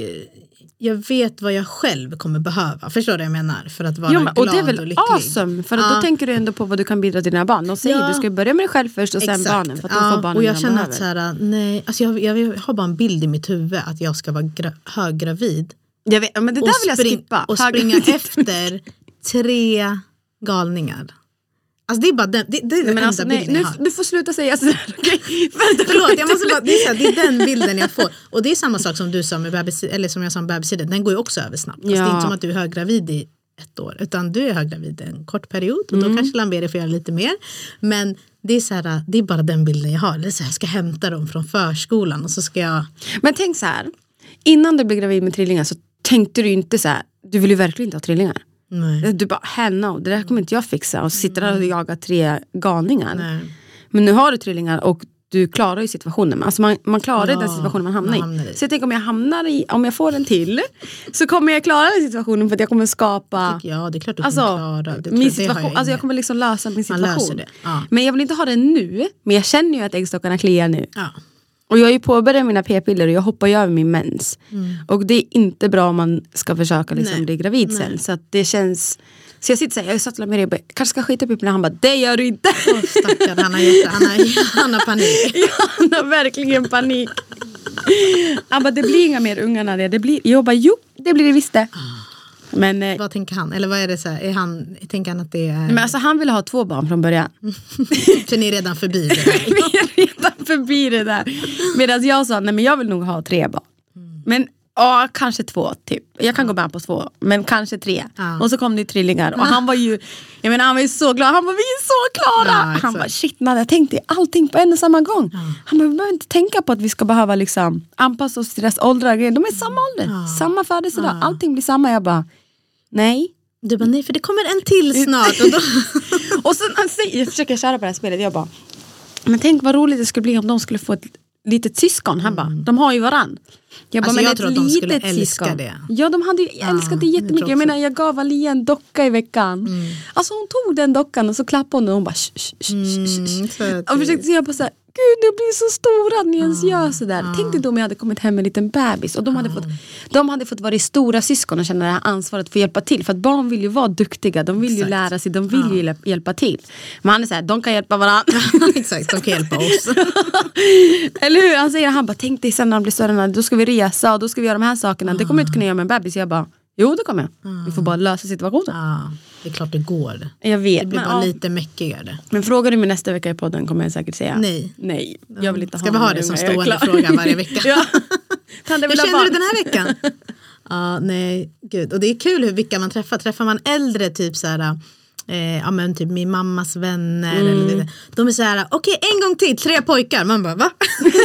jag vet vad jag själv kommer behöva. Förstår du vad jag menar? För att vara glad och det är väl och lycklig. awesome. För att då tänker du ändå på vad du kan bidra till dina barn. De säger du ska börja med dig själv först och sen barnen. För att då får barnen och jag känner att så här, nej, alltså jag har bara en bild i mitt huvud att jag ska vara höggravid. Jag vet, men det där vill jag skippa. Och springa efter 3 galningar. Alltså det är bara den, det är den enda bilden jag har. Du får sluta säga sådär. Okay. Förlåt, jag måste bara, det är den bilden jag får. Och det är samma sak som du sa med bebis, eller som jag sa med bebistiden. Den går ju också över snabbt. Alltså det är inte som att du är höggravid i 1 år. Utan du är höggravid en kort period. Och då kanske Lamberi får göra lite mer. Men det är så här, det är bara den bilden jag har. Det är så här, jag ska hämta dem från förskolan. Och så ska jag... Men tänk så här. Innan du blev gravid med trillingar så tänkte du inte så här. Du vill ju verkligen inte ha trillingar. Nej. Du bara, hell no, det där kommer inte jag fixa. Och så sitter där och jagar 3 galningar. Nej. Men nu har du trillingar och du klarar ju situationen. Alltså man klarar den situationen man hamnar i. Så jag tänker om jag får en till så kommer jag klara den situationen för att jag kommer skapa. Ja, det är klart du kommer klara. Min situation, jag kommer liksom lösa min situation. Ja. Men jag vill inte ha det nu. Men jag känner ju att äggstockarna kliar nu. Ja. Och jag har ju påbörjat mina p-piller och jag hoppar ju över min mens. Och det är inte bra om man ska försöka liksom bli gravid sen. Så att det känns... Så jag sitter så här, jag satt med det, kanske ska skita på han bara, det gör du inte. Stackare, han har panik. Ja, han har verkligen panik. Han bara, det blir inga mer ungar när det blir. Jag bara, jo, det blir det visst det. Men, vad tänker han? Eller vad är det så här? Tänker han att det är... Men alltså han ville ha 2 barn från början. Så ni är redan förbi det där. Vi är redan förbi det där. Medan jag sa, nej men jag vill nog ha 3 barn. Men kanske 2 typ. Jag kan gå med på 2, men kanske 3. Och så kom det trillingar. Och han var ju, han var ju så glad. Han var, vi är så klara. Han bara, shit man, jag tänkte allting på en och samma gång. Han bara, vi behöver inte tänka på att vi ska behöva liksom anpassa oss till deras åldrar. De är samma ålder, samma födelsedag. Allting blir samma. Jag bara, nej. Du bara, nej, för det kommer en till snart. Och, då... och sen jag försöker köra på det här spelet. Jag bara, men tänk vad roligt det skulle bli om de skulle få ett litet syskon. Han bara, de har ju varann. Jag bara, alltså men jag tror att de skulle älska det. Ja, de hade ju älskat det jättemycket. Jag menar, jag gav Alia en docka i veckan. Alltså hon tog den dockan och så klappade hon och hon bara och försökte säga på så här, gud, det blir så stora att ni ens gör sådär. Tänk dig då om jag hade kommit hem med en liten bebis och de hade fått vara stora syskon och känna det här ansvaret för att hjälpa till. För att barn vill ju vara duktiga, de vill ju lära sig, de vill ju hjälpa till. Men han är såhär, de kan hjälpa varandra. Exakt, de kan hjälpa oss. Eller hur? Han bara, tänk dig sen när de blir större, då ska vi resa och då ska vi göra de här sakerna. Det kommer jag inte kunna göra med en bebis. Jag bara, jo det kommer jag. Vi får bara lösa situationen. Det är klart det går. Jag vet. Det blir bara lite mäckigare. Men frågar du mig nästa vecka i podden kommer jag säkert säga nej. Jag vill inte ska vi ha det som stående fråga varje vecka? Ja. Hur känner du den här veckan? Nej, gud. Och det är kul vilka man träffar. Träffar man äldre typ så här... men typ min mammas vänner eller, de är så här, okej, en gång till 3 pojkar, man bara, va?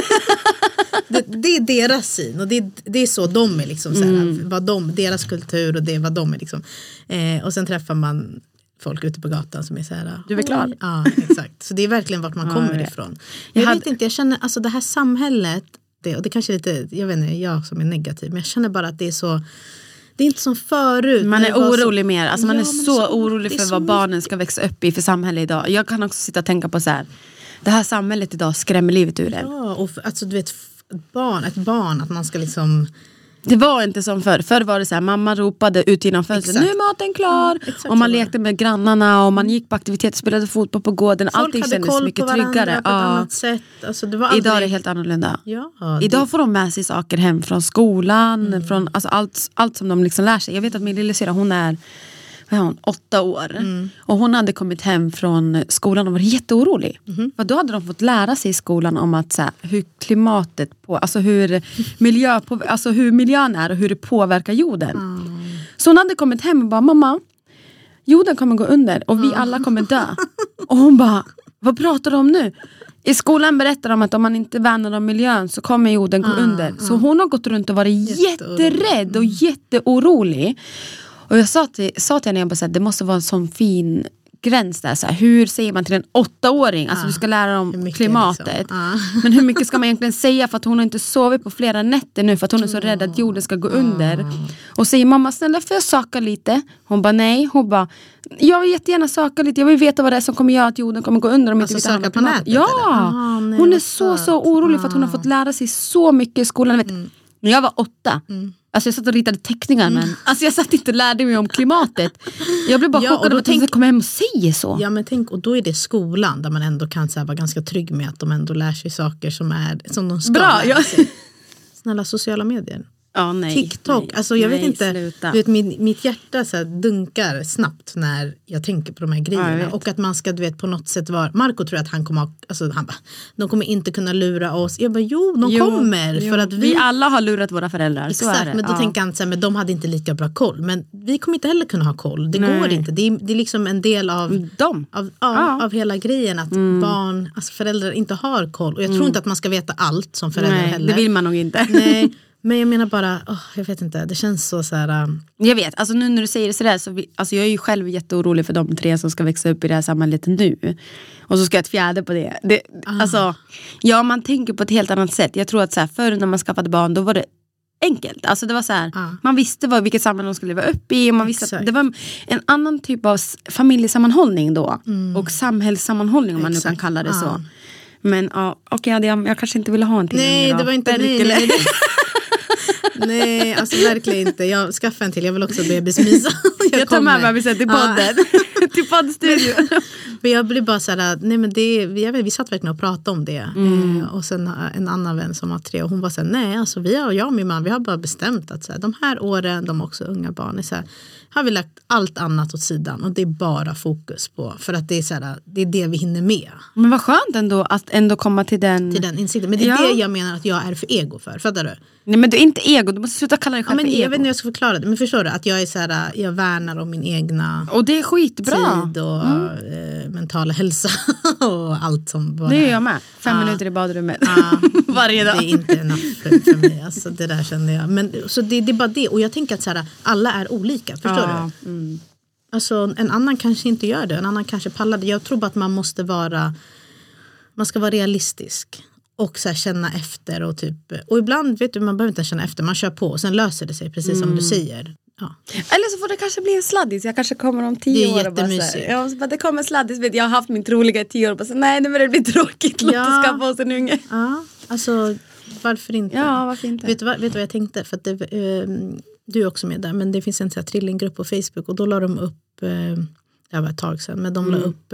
det är deras syn och det är så de är liksom så här, deras kultur och det är vad de är liksom. Och sen träffar man folk ute på gatan som är så här, du är klar? Ja, exakt. Så det är verkligen vart man kommer ifrån. Jag vet inte, jag känner alltså det här samhället, och det kanske är lite, jag vet inte, jag som är negativ, men jag känner bara att det är så. Det är inte som förut. Man är orolig mer. Alltså man är så orolig för vad barnen ska växa upp i för samhälle idag. Jag kan också sitta och tänka på så här. Det här samhället idag skrämmer livet ur en. Ja, och alltså du vet, ett barn att man ska liksom... Det var inte som förr. Förr var det så här, mamma ropade ut genom fönstret, nu är maten klar. Och man lekte med grannarna och man gick på aktiviteter, spelade fotboll på gården. Allting kändes mycket tryggare. På ett annat sätt. Alltså, det var aldrig... Idag är det helt annorlunda. Ja, idag får de med sig saker hem från skolan, från alltså allt som de liksom lär sig. Jag vet att min lillasyra, hon är 8 år. Och hon hade kommit hem från skolan och var jätteorolig. För då hade de fått lära sig i skolan om att så här, hur klimatet på, alltså hur miljön är och hur det påverkar jorden. Så hon hade kommit hem och bara, mamma, jorden kommer gå under och vi alla kommer dö. Och hon bara, vad pratar du om nu? I skolan berättar de att om man inte värnar om miljön så kommer jorden gå under. Så hon har gått runt och varit jätterädd och jätteorolig. Och jag sa till henne, jag bara så här, det måste vara en sån fin gräns där. Så här, hur säger man till en 8-åring? Alltså du ska lära om klimatet. Liksom. Men hur mycket ska man egentligen säga? För att hon har inte sovit på flera nätter nu. För att hon är så rädd att jorden ska gå under. Och säger, mamma snälla får jag söka lite? Hon bara nej. Hon bara, jag vill jättegärna söka lite. Jag vill veta vad det är som kommer göra att jorden kommer gå under. Om alltså inte söka på nätet? Ja, hon är så orolig för att hon har fått lära sig så mycket i skolan. Vet, När jag var 8. Alltså jag satt och ritade teckningar men alltså jag satt inte och lärde mig om klimatet. Jag blev bara chockad och tänkte komma hem och säga så. Ja men tänk, och då är det skolan där man ändå kan så här, vara ganska trygg med att de ändå lär sig saker som de ska lära sig. Snälla sociala medier. Ja, nej, TikTok, nej, alltså jag nej, vet inte, du vet, mitt hjärta så här dunkar snabbt när jag tänker på de här grejerna, och att man ska, du vet, på något sätt vara, Marco tror att han kommer alltså han bara, de kommer inte kunna lura oss. Jag bara, de kommer för att vi alla har lurat våra föräldrar. Exakt, så är det. Men då tänker han så här, men de hade inte lika bra koll, men vi kommer inte heller kunna ha koll, det går inte, det är liksom en del av av hela grejen att barn, alltså föräldrar inte har koll, och jag tror inte att man ska veta allt som förälder heller. Det vill man nog inte. Nej. Men jag menar bara, jag vet inte, det känns så här. Jag vet, alltså nu när du säger det sådär så alltså jag är ju själv jätteorolig för de 3 som ska växa upp i det här samhället nu. Och så ska jag ett fjärde på det. Alltså, man tänker på ett helt annat sätt. Jag tror att så här, förr när man skaffade barn, då var det enkelt. Alltså det var så här, man visste vilket samhälle de skulle leva upp i, och man visste att det var en annan typ av familjesammanhållning då. Och samhällssammanhållning, om man nu kan kalla det så. Men jag kanske inte ville ha en till. Nej, det var inte nej. Nej, alltså verkligen inte. Jag skaffar en till, jag vill också bebismysa. Jag tar med bebisen till podden. Till poddstudion. Men jag blir bara så här, nej men vi satt verkligen och pratade om det. Och sen en annan vän som har 3, och hon var så här, nej alltså jag och min man, vi har bara bestämt att så här, de här åren, de också unga barn är så här, har vi lagt allt annat åt sidan, och det är bara fokus på, för att det är så här, det är det vi hinner med. Men vad skönt ändå att ändå komma till den insikten. Men det är det jag menar att jag är för ego för. Fattar du? Nej, men du är inte ego, du måste sluta kalla dig själv för ego. Jag vet inte hur jag ska förklara det, men förstår du att jag är så här, jag värnar om min egna, och det är skitbra, tid och mentala hälsa och allt som bara. Det gör jag med. 5 minuter i badrummet varje dag. Det är inte enough för mig, alltså, det där känner jag. Men så det är bara det, och jag tänker att så här, alla är olika, förstår du? Alltså en annan kanske inte gör det, en annan kanske pallar det. Jag tror bara att man ska vara realistisk. Och så här, känna efter och typ, och ibland vet du, man behöver inte känna efter, man kör på och sen löser det sig, precis som du säger. Ja. Eller så får det kanske bli en sladdis. Jag kanske kommer om 10 år och bara det kommer sladdis. Jag har haft min troliga i 10 år och bara så, nej nu börjar det bli tråkigt. Låt oss skaffa oss en unge. Ja, alltså varför inte? Ja, varför inte? Vet du vad jag tänkte? För att du är också med där, men det finns en så här trillinggrupp på Facebook, och då la de upp, det var ett tag sedan, men de la upp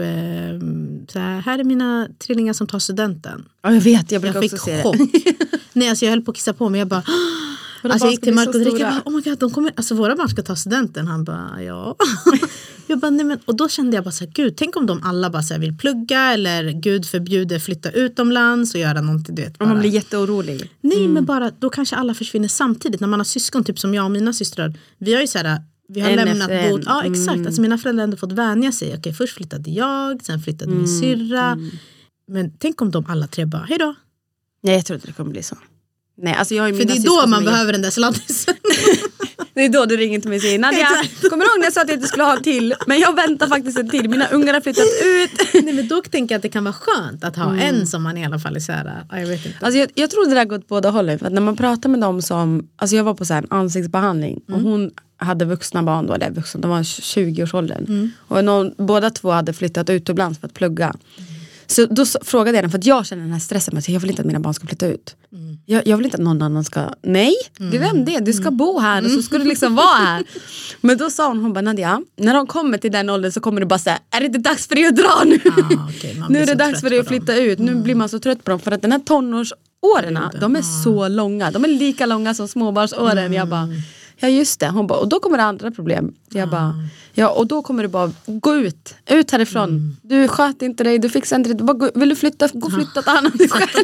så här är mina trillingar som tar studenten. Ja, jag vet, jag brukar också se det. Nej, alltså jag höll på att kissa på mig, jag bara alltså jag gick till Marco och Dricka, jag bara, oh my god, de kommer, alltså våra barn ska ta studenten. Han bara, ja. Jag bara, nej men, och då kände jag bara så här, gud, tänk om de alla bara så här vill plugga, eller gud förbjuder flytta utomlands och göra någonting, du vet. Bara. Och man blir jätteorolig. Nej, men bara, då kanske alla försvinner samtidigt. När man har syskon, typ som jag och mina systrar, vi har ju så här, vi har lämnat båt. Ja, exakt. Alltså mina föräldrar har ändå fått vänja sig. Okej, först flyttade jag, sen flyttade min syrra. Men tänk om de alla 3 bara, hej då. Nej, jag tror inte det kommer bli så. Nej, alltså jag har för det är då man behöver den där sladdisen. Det är då du ringer till mig och säger, Nadia, kommer du ihåg när jag sa att jag inte skulle ha till? Men jag väntar faktiskt en till, mina ungar har flyttat ut. Nej, men då tänker jag att det kan vara skönt att ha en som man i alla fall är så här, jag vet inte. Alltså jag tror det där gått båda hållen. För att när man pratar med dem som, alltså jag var på så här en ansiktsbehandling och hon hade vuxna barn då, eller vuxna, de var 20-årsåldern. Och båda 2 hade flyttat utomlands för att plugga. Så då frågade jag den, för att jag känner den här stressen med att jag vill inte att mina barn ska flytta ut. Jag vill inte att någon annan ska, nej, glöm det, du ska bo här och så ska du liksom vara här. Men då sa hon bara, Nadia, när de kommer till den åldern så kommer du bara säga, är det inte dags för dig att dra nu? Nu är det dags för dig att flytta ut. Nu blir man så trött på dem, för att den här tonårsåren, de är så långa. De är lika långa som småbarnsåren. Jag bara, ja just det. Hon bara, och då kommer det andra problem. Jag bara, ja, och då kommer du bara gå ut härifrån. Du sköt inte dig, du fixar inte det. Vill du flytta? Gå och flytta, ta hand om dig själv.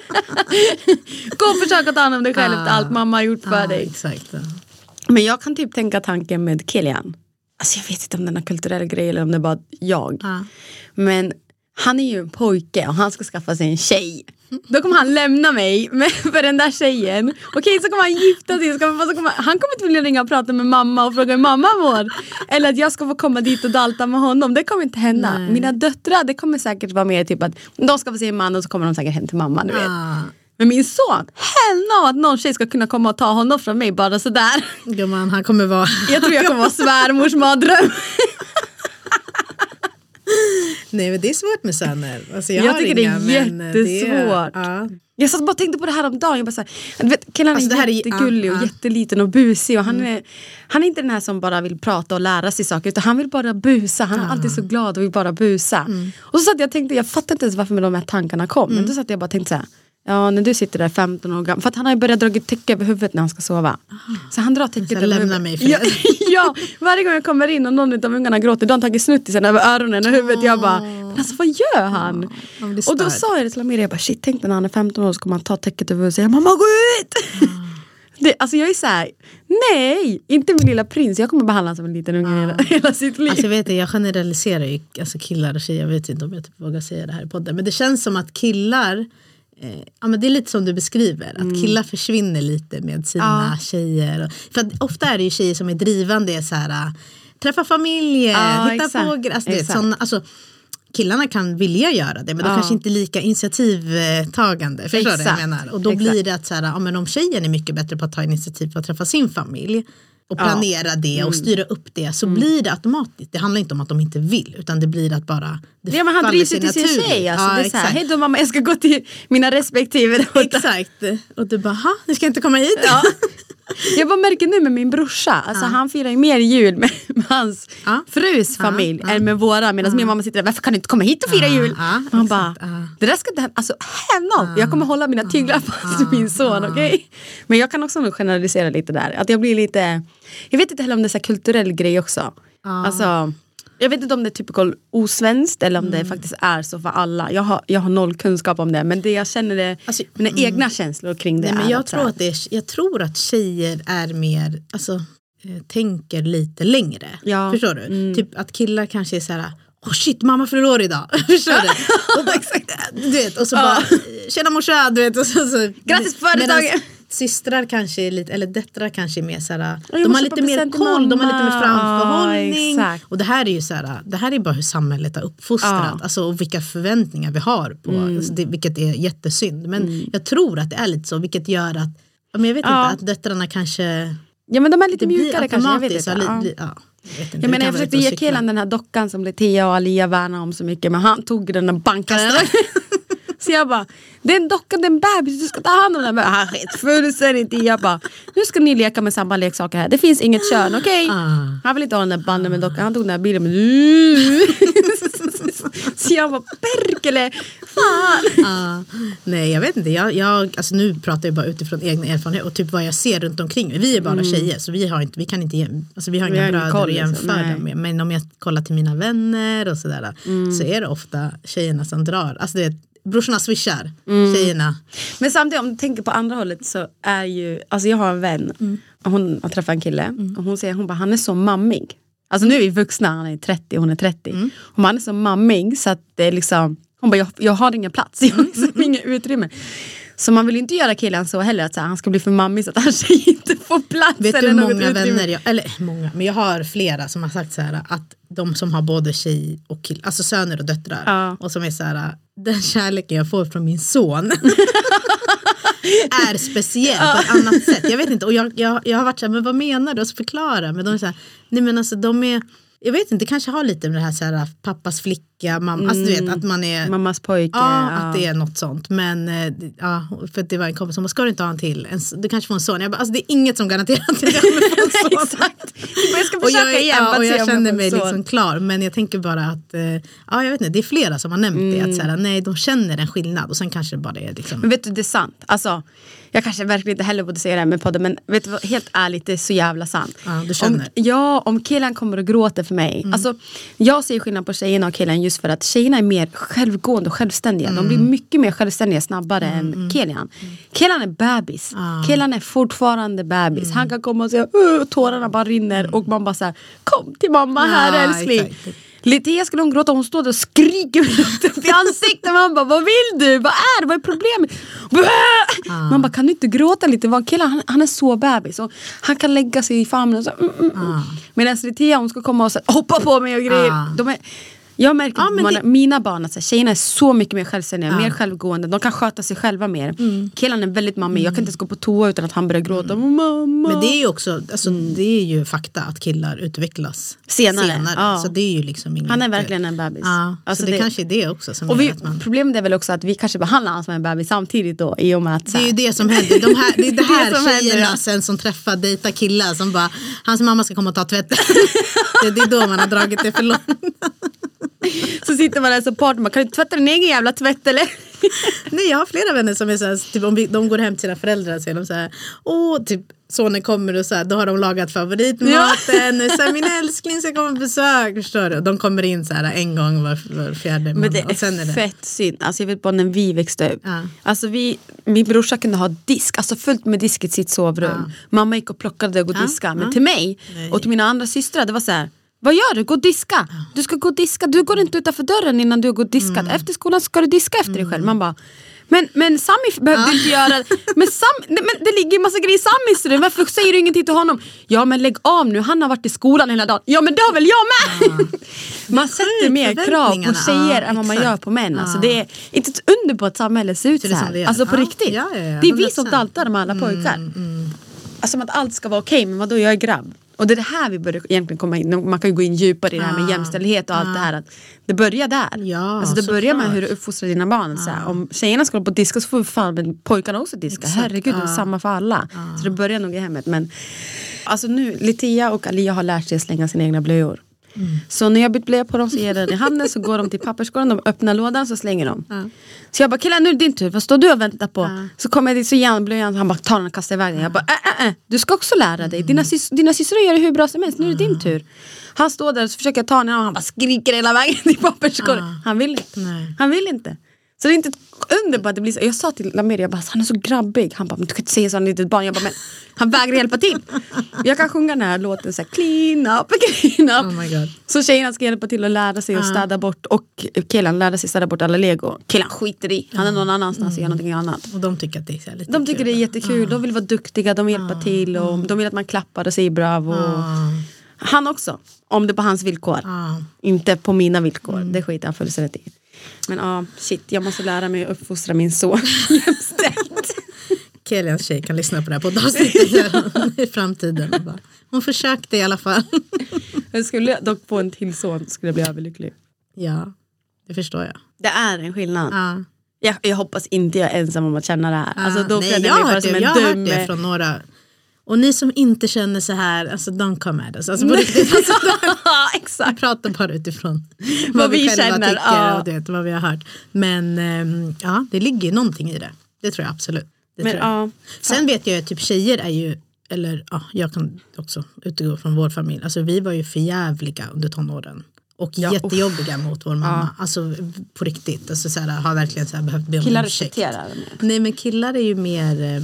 Gå och försöka ta hand om dig själv efter allt mamma har gjort för dig. Exakt. Men jag kan typ tänka tanken med Kilian. Alltså jag vet inte om den är kulturell grej eller om det är bara jag. Men han är ju en pojke och han ska skaffa sig en tjej. Då kommer han lämna mig för den där tjejen. Okej, så kommer han gifta sig. Han kommer inte vilja ringa och prata med mamma och fråga hur mamma mår. Eller att jag ska få komma dit och dalta med honom. Det kommer inte hända. Nej. Mina döttrar, det kommer säkert vara mer typ att de ska få se en man och så kommer de säkert hem till mamma, du vet. Men min son, hellna att någon tjej ska kunna komma och ta honom från mig bara sådär. Gumman, han kommer vara... Jag tror jag kommer vara svärmors mardröm. Nej, men det är svårt med söner. Alltså, jag tycker inga, det är jättesvårt. Jag satt bara och tänkte på det här om dagen. Jag bara så här, du vet, killen är alltså, jättegullig och jätteliten och busig. Och han är inte den här som bara vill prata och lära sig saker. Utan han vill bara busa. Han är alltid så glad och vill bara busa. Och så satt jag och tänkte, jag fattar inte ens varför de här tankarna kom. Men då satt jag bara och tänkte så här. Ja, när du sitter där 15 år gammal. För att han har ju börjat dra ett täcke över huvudet när han ska sova. Så han drar täcket över huvudet. Mig ja, varje gång jag kommer in och någon av ungarna gråter, då har han tagit snuttisen över öronen och huvudet. Jag bara, men alltså vad gör han? Och då sa jag det till Amira, jag bara, shit, tänk när han är 15 år så kommer han ta täcket över huvudet och säga, mamma gå ut! Alltså jag är så här, nej, inte min lilla prins. Jag kommer behandla honom som en liten unge hela sitt liv. Alltså jag generaliserar ju alltså killar och tjejer. Jag vet inte om jag vågar säga det här i podden. Men det känns som att killar... ja, men det är lite som du beskriver. Att killar försvinner lite med sina tjejer. För att ofta är det ju tjejer som är drivande. Så här, träffa familjer, hitta på... Alltså, killarna kan vilja göra det. Men de kanske inte är lika initiativtagande. Förstår du vad jag menar? Och då blir det att så här, ja, men om tjejen är mycket bättre på att ta initiativ för att träffa sin familj och planera det och styra upp det, så blir det automatiskt. Det handlar inte om att de inte vill, utan det blir att bara det men han drivs till sin tjej. Alltså, det är så här, hej då mamma, jag ska gå till mina respektive. Exakt. Och du bara, du ska inte komma hit. Ja. Jag bara märker nu med min brorsa. Alltså han firar ju mer jul med hans frus familj än med våra. Medan min mamma sitter där, varför kan du inte komma hit och fira jul? Han bara, det där ska inte hända. Alltså hända. Jag kommer hålla mina tyglar fast min son, okej? Men jag kan också nog generalisera lite där. Att jag blir lite, jag vet inte heller om det är så kulturell grej också. Alltså... Jag vet inte om det är typical osvenskt eller om det faktiskt är så för alla. Jag har noll kunskap om det, men det jag känner det, alltså, mina egna känslor kring det. Nej, men jag tror att tjejer är mer, alltså tänker lite längre. Ja. Förstår du? Typ att killar kanske är så här, shit, mamma fyller år idag. Förstår du? Och bara, du vet, och så bara, tjena morsa, du vet. Och så grattis på företaget. Systrar kanske är lite, eller döttrar kanske är mer såhär, de har lite mer koll, de har lite mer framförhållning. Och det här är ju såhär, det här är bara hur samhället har uppfostrat, alltså, och vilka förväntningar vi har på, alltså, vilket är jättesynd. Men jag tror att det är lite så, vilket gör att, men jag vet inte, att döttrarna kanske, ja men de är lite mjukare kanske, jag vet inte. Jag menar, jag försökte ge killen den här dockan som Letia och Alia värnar om så mycket, men han tog den och bankade. Så jag bara, det är en docka, det är en bebis, du ska ta hand om den. Han skit fullständigt i. Jag bara, nu ska ni leka med samma leksaker här. Det finns inget kön, okej? Han vill inte ha den där banden med dockan. Han tog den där bilen med så jag bara, perkele, fan. Nej, jag vet inte. Jag, alltså nu pratar jag bara utifrån egna erfarenheter och typ vad jag ser runt omkring mig. Vi är bara tjejer, så vi har inga bröder att jämföra med. Men om jag kollar till mina vänner och sådär, så är det ofta tjejerna som drar. Alltså det är brorsorna swishar, tjejerna. Men samtidigt om du tänker på andra hållet så är ju, alltså jag har en vän och hon har träffat en kille och hon säger, hon bara, han är så mammig. Alltså nu är vi vuxna, han är 30, hon är 30. Hon bara, han är så mammig så att det är liksom, hon bara, jag har ingen plats, jag har liksom inget utrymme. Så man vill inte göra killen så heller att så här, han ska bli för mammig så att han inte får plats. Vet du hur många vänner men jag har flera som har sagt så här, att de som har både tjej och kill, alltså söner och döttrar, och som är så här, den kärleken jag får från min son är speciell på ett annat sätt. Jag vet inte, och jag har varit så här, men vad menar du? Och så förklara, men de är så här, nej men alltså de är, jag vet inte, kanske har lite med det här, så här pappas flicka, mamma, alltså du vet att man är mammas pojke, att det är något sånt, men för att det var en kompis som bara, ska du inte ha en till, du kanske får en son. Jag bara, alltså det är inget som garanterar att jag kommer få en son. Exakt. Jag ska försöka igen, och jag känner mig liksom klar, men jag tänker bara att jag vet inte, det är flera som har nämnt det, att så här, nej, de känner en skillnad och sen kanske bara är liksom. Men vet du, det är sant, alltså jag kanske verkligen inte heller borde säga det här med podden, men vet du vad, helt ärligt, det är så jävla sant. Ja, du känner. Om killen kommer och gråter för mig, alltså jag ser skillnad på tjejerna och killen just för att tjejerna är mer självgående och självständiga. De blir mycket mer självständiga snabbare än killen. Killen är bebis. Killen är fortfarande bebis. Han kan komma och säga, tårarna bara rinner och man bara så här, kom till mamma här älskling. Exakt. Lite skulle hon gråta, hon står där och skriker i ansiktet. Man bara, vad vill du? Vad är problemet? Man bara, kan du inte gråta lite? Killen, han är så bebis och han kan lägga sig i famnen och så. Medan Litia, hon ska komma och så, hoppa på mig och grejer. Jag märker mina barn att tjejerna är så mycket mer självständiga, mer självgående. De kan sköta sig själva mer. Killen är väldigt mammig. Jag kan inte ens gå på toa utan att han börjar gråta. Mamma. Men det är ju också, alltså, det är ju fakta att killar utvecklas senare. Ja. Så det är ju liksom inget. Han är verkligen en bebis. Ja, alltså så det kanske är det också som och gör att man... Problemet är väl också att vi kanske behandlar han som en bebis samtidigt då, i och med att det är ju det som händer. Det är det här tjejerna sen som träffar dejta killar som bara, hans mamma ska komma och ta tvätten. Det är då man har dragit det för långt. Så sitter man där som partner, man kan inte tvätta din egen jävla tvätt eller? Nej, jag har flera vänner som är så här, typ, om de går hem till sina föräldrar så är de så här, typ sonen kommer och så här, då har de lagat favoritmaten, så här, min älskling ska komma på besök, förstår du? De kommer in så här en gång var fjärde månad. Men det är, och sen är det fett synd, alltså jag vet bara när vi växte upp, alltså min brorsa kunde ha disk, alltså fullt med disk i sitt sovrum. Mamma gick och plockade och diska, men till mig och till mina andra systrar, det var så här: vad gör du? Gå och diska. Du ska gå och diska. Du går inte utanför dörren innan du har gått och diskat. Efter skolan ska du diska efter dig själv. Man bara, men Sami behövde inte göra det. Men det ligger en massa grejer i Samis rum. Varför säger du ingenting till honom? Ja, men lägg av nu. Han har varit i skolan hela dagen. Ja, men det har väl jag med. Man sätter mer krav på tjejer än vad man gör på män. Alltså, det är inte ett under på att samhället ser ut så här. Alltså på riktigt. Ja, det är vi som daltar de alla pojkar. Alltså att allt ska vara okej, men vadå, jag är grabb. Och det är det här vi börjar egentligen komma in. Man kan ju gå in djupare i det här med jämställdhet och allt det här. Att det börjar där. Ja, alltså det börjar med hur du uppfostrar dina barn. Så här, om tjejerna ska på diska så får fan men pojkarna också diska. Exakt. Herregud, det är samma för alla. Så det börjar nog i hemmet. Men alltså nu, Litia och Alia har lärt sig att slänga sina egna blöjor. Så när jag bytt blöja på dem så ger det i handen, så går de till papperskorgen, de öppnar lådan så slänger de. Så jag bara, killar, nu är det din tur, vad står du och väntar på? Så kommer jag dit, så igen blöjan, han bara tar den och kastar iväg den. Jag bara, du ska också lära dig, dina systrar gör det hur bra som helst, nu är det din tur. Han står där och så försöker jag ta den och han bara skriker hela vägen till papperskorgen. Han vill inte. Han vill inte. Så det är inte ett under på att det blir så. Jag sa till Lameria, jag bara, han är så grabbig. Han bara, men du kan inte säga så, han är ett litet barn. Jag bara, men han vägrar hjälpa till. Jag kan sjunga den här låten så här, clean up. Oh my God. Så tjejerna ska hjälpa till att lära sig att städa bort. Och killen lärde sig städa bort alla lego. Killen skiter i. Han är någon annanstans och gör någonting annat. Och de tycker att det är lite de tycker kul. Det är jättekul. De vill vara duktiga, de vill hjälpa till. Och de vill att man klappar och säger bravo. Han också. Om det är på hans villkor. Inte på mina villkor. Det skiter jag fullständigt i. Men shit, jag måste lära mig att uppfostra min son jämställt. Kelians tjej kan lyssna på det här på avsnittet i framtiden. Hon försökte i alla fall. Jag skulle dock få en till son, skulle jag bli överlycklig. Ja, det förstår jag. Det är en skillnad. Jag hoppas inte jag är ensam om att känna det här. Alltså, då nej, jag har hört det från några. Och ni som inte känner så här, alltså don't come at us. Alltså, exakt. Vi pratar bara utifrån vad vi själva känner, tycker och det, vad vi har hört. Men det ligger någonting i det. Det tror jag absolut. Sen vet jag att typ tjejer är ju, eller jag kan också utgå från vår familj. Alltså vi var ju förjävliga under tonåren. Och jättejobbiga mot vår mamma. Alltså på riktigt. Alltså, så här, har verkligen så här, behövt be om killar ursäkt. Respekterar. Nej, men killar är ju mer...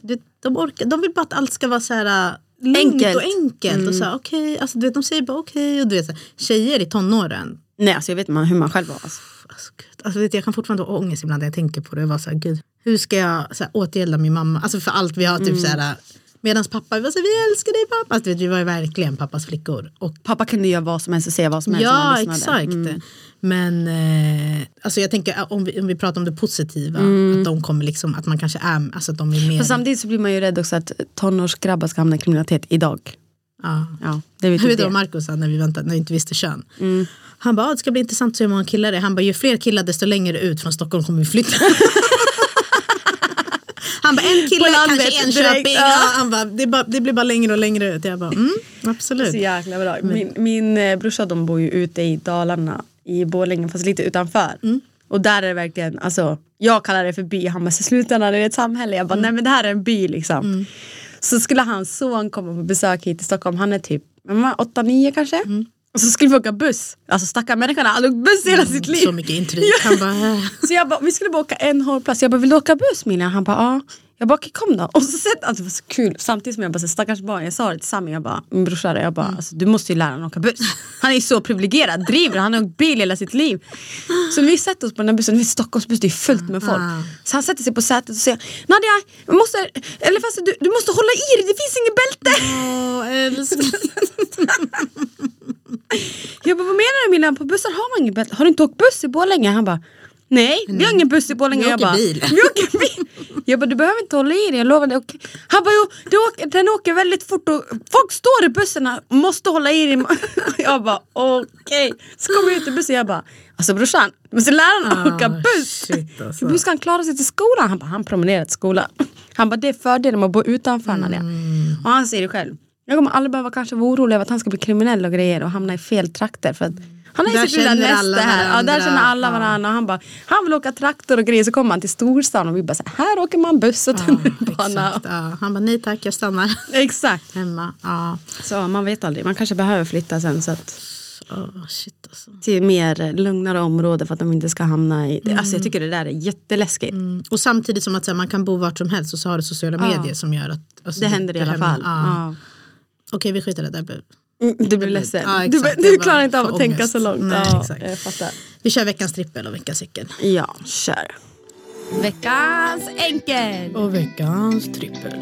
De vill bara att allt ska vara så här lugnt och enkelt. Och så här, okej, alltså, du vet, de säger bara okej. Och du vet, så här, tjejer i tonåren. Nej, alltså jag vet hur man själv var. Alltså, vet, jag kan fortfarande ha ångest ibland när jag tänker på det. Jag var så här, gud, hur ska jag så här, återgälda min mamma? Alltså för allt vi har typ så här... Medans pappa var så, vi älskar dig pappa. Alltså, vi var ju verkligen pappas flickor. Och pappa kunde göra vad som helst och säga vad som helst. Ja, exakt. Men alltså jag tänker om vi pratar om det positiva. Att de kommer liksom, att man kanske är, alltså att de är mer. Och samtidigt så blir man ju rädd också att tonårsgrabbar ska hamna i kriminalitet idag. Ja, det vet jag. Marcus sa när vi inte visste kön. Han bara, det ska bli intressant att se hur många killar det är. Han bara, ju fler killar desto längre ut från Stockholm kommer vi flytta. Han bara, en kille, kanske Enköping. Han bara, det blir bara längre och längre ut. Jag bara, absolut. Så jäkla bra. Min brorsa, de bor ju ute i Dalarna, i Borlänge, fast lite utanför. Och där är det verkligen, alltså, jag kallar det för by. Han bara, så sluta när det är ett samhälle. Jag bara, nej men det här är en by liksom. Så skulle hans son komma på besök hit till Stockholm. Han är typ 8-9 kanske. Och så skulle vi åka buss. Alltså stackar människorna har åkt buss hela sitt liv. Så mycket intryck. Han bara, så jag bara, vi skulle bara åka en hållplats. Jag bara, vill du åka buss Mila? Han bara, ja. Jag bara, kom då. Och så sett att det var så kul. Samtidigt som jag bara, stackars barn. Jag sa det till Sami, jag bara, min brorsare, jag bara, alltså, du måste ju lära honom åka buss. Han är ju så privilegierad, driver, han har åkt bil hela sitt liv. Så vi sätter oss på den här bussen, vi vet, Stockholms buss, det är fullt med folk. Så han sätter sig på sätet och säger, Nadia, du måste hålla i dig, det finns inget bälte. älskar. Jag bara, vad menar Emilia, på bussar har man ingen bälte. Har du inte åkt buss i Borlänge? Han bara, nej, vi har ingen buss i Borlänge. Vi åker bil. Jag bara, du behöver inte hålla i dig, jag lovar dig. Han bara, jo, den åker väldigt fort och folk står i bussarna och måste hålla i dig. Jag bara, okej. Så kommer jag ut i bussen och jag bara, alltså brorsan, du måste lära honom åka buss. Shit, alltså. Hur ska han klara sig till skolan? Han bara, han promenerar till skolan. Han bara, det är fördelen med att bo utanför det. Och han säger det själv. Jag kommer aldrig behöva kanske vara orolig över att han ska bli kriminell och grejer och hamna i fel trakter för att han är sitt lilla nästa här. Ja, där känner alla varandra. Och han vill åka traktor och grejer. Så kommer han till storstan och vi bara så här åker man buss och tunnelbana. Han bara, nej tack, jag stannar. Exakt. Hemma. Så man vet aldrig. Man kanske behöver flytta sen så att shit alltså. till mer lugnare område för att de inte ska hamna i alltså jag tycker det där är jätteläskigt. Och samtidigt som att så här, man kan bo vart som helst och så har det sociala medier som gör att alltså, det händer i alla fall. Okej, vi skiter det där. Du blir ledsen. Exakt, du klarar inte av att tänka ångest. så långt. Nej, exakt. Jag fattar. Vi kör veckans trippel och veckans cykel. Ja, kör. Veckans enkel. Och veckans trippel.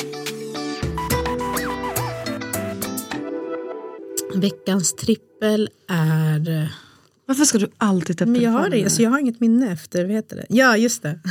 Veckans trippel är... Varför ska du alltid ta upp men jag har det, alltså jag har inget minne efter, vad heter det? Ja, just det.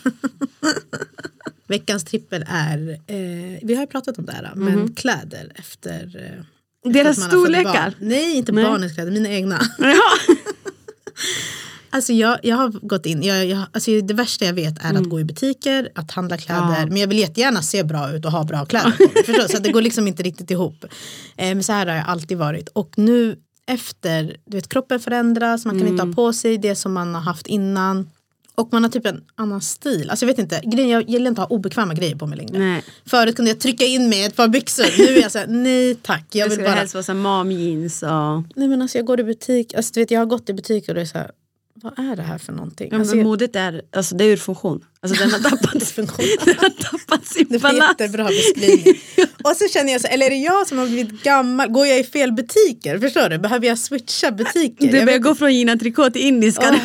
Veckans trippel är, vi har ju pratat om det här, men kläder efter deras storlekar? Nej, inte barnens kläder, mina egna. Ja. Alltså jag har gått in, alltså det värsta jag vet är att gå i butiker, att handla kläder, men jag vill jättegärna se bra ut och ha bra kläder på mig, förstås, så det går liksom inte riktigt ihop. Men så här har jag alltid varit, och nu efter, du vet, kroppen förändras, man kan inte ha på sig det som man har haft innan. Och man har typ en annan stil. Alltså jag vet inte, jag gillar inte att ha obekväma grejer på mig längre. Nej. Förut kunde jag trycka in med ett par byxor. Nu är jag såhär, nej tack. Jag vill bara... helst vara såhär mom-jeans och... Nej men alltså jag går i butik, alltså du vet jag har gått i butik och det är såhär, vad är det här för någonting? Ja, alltså, men modet är, alltså det är ur funktion. Alltså den har tappat funktion. Den har tappat sin balans. Det var jättebra beskrivning. Och så känner jag så, eller är det jag som har blivit gammal? Går jag i fel butiker? Förstår du? Behöver jag switcha butiker? Du börjar gå från Gina Tricot till indiska.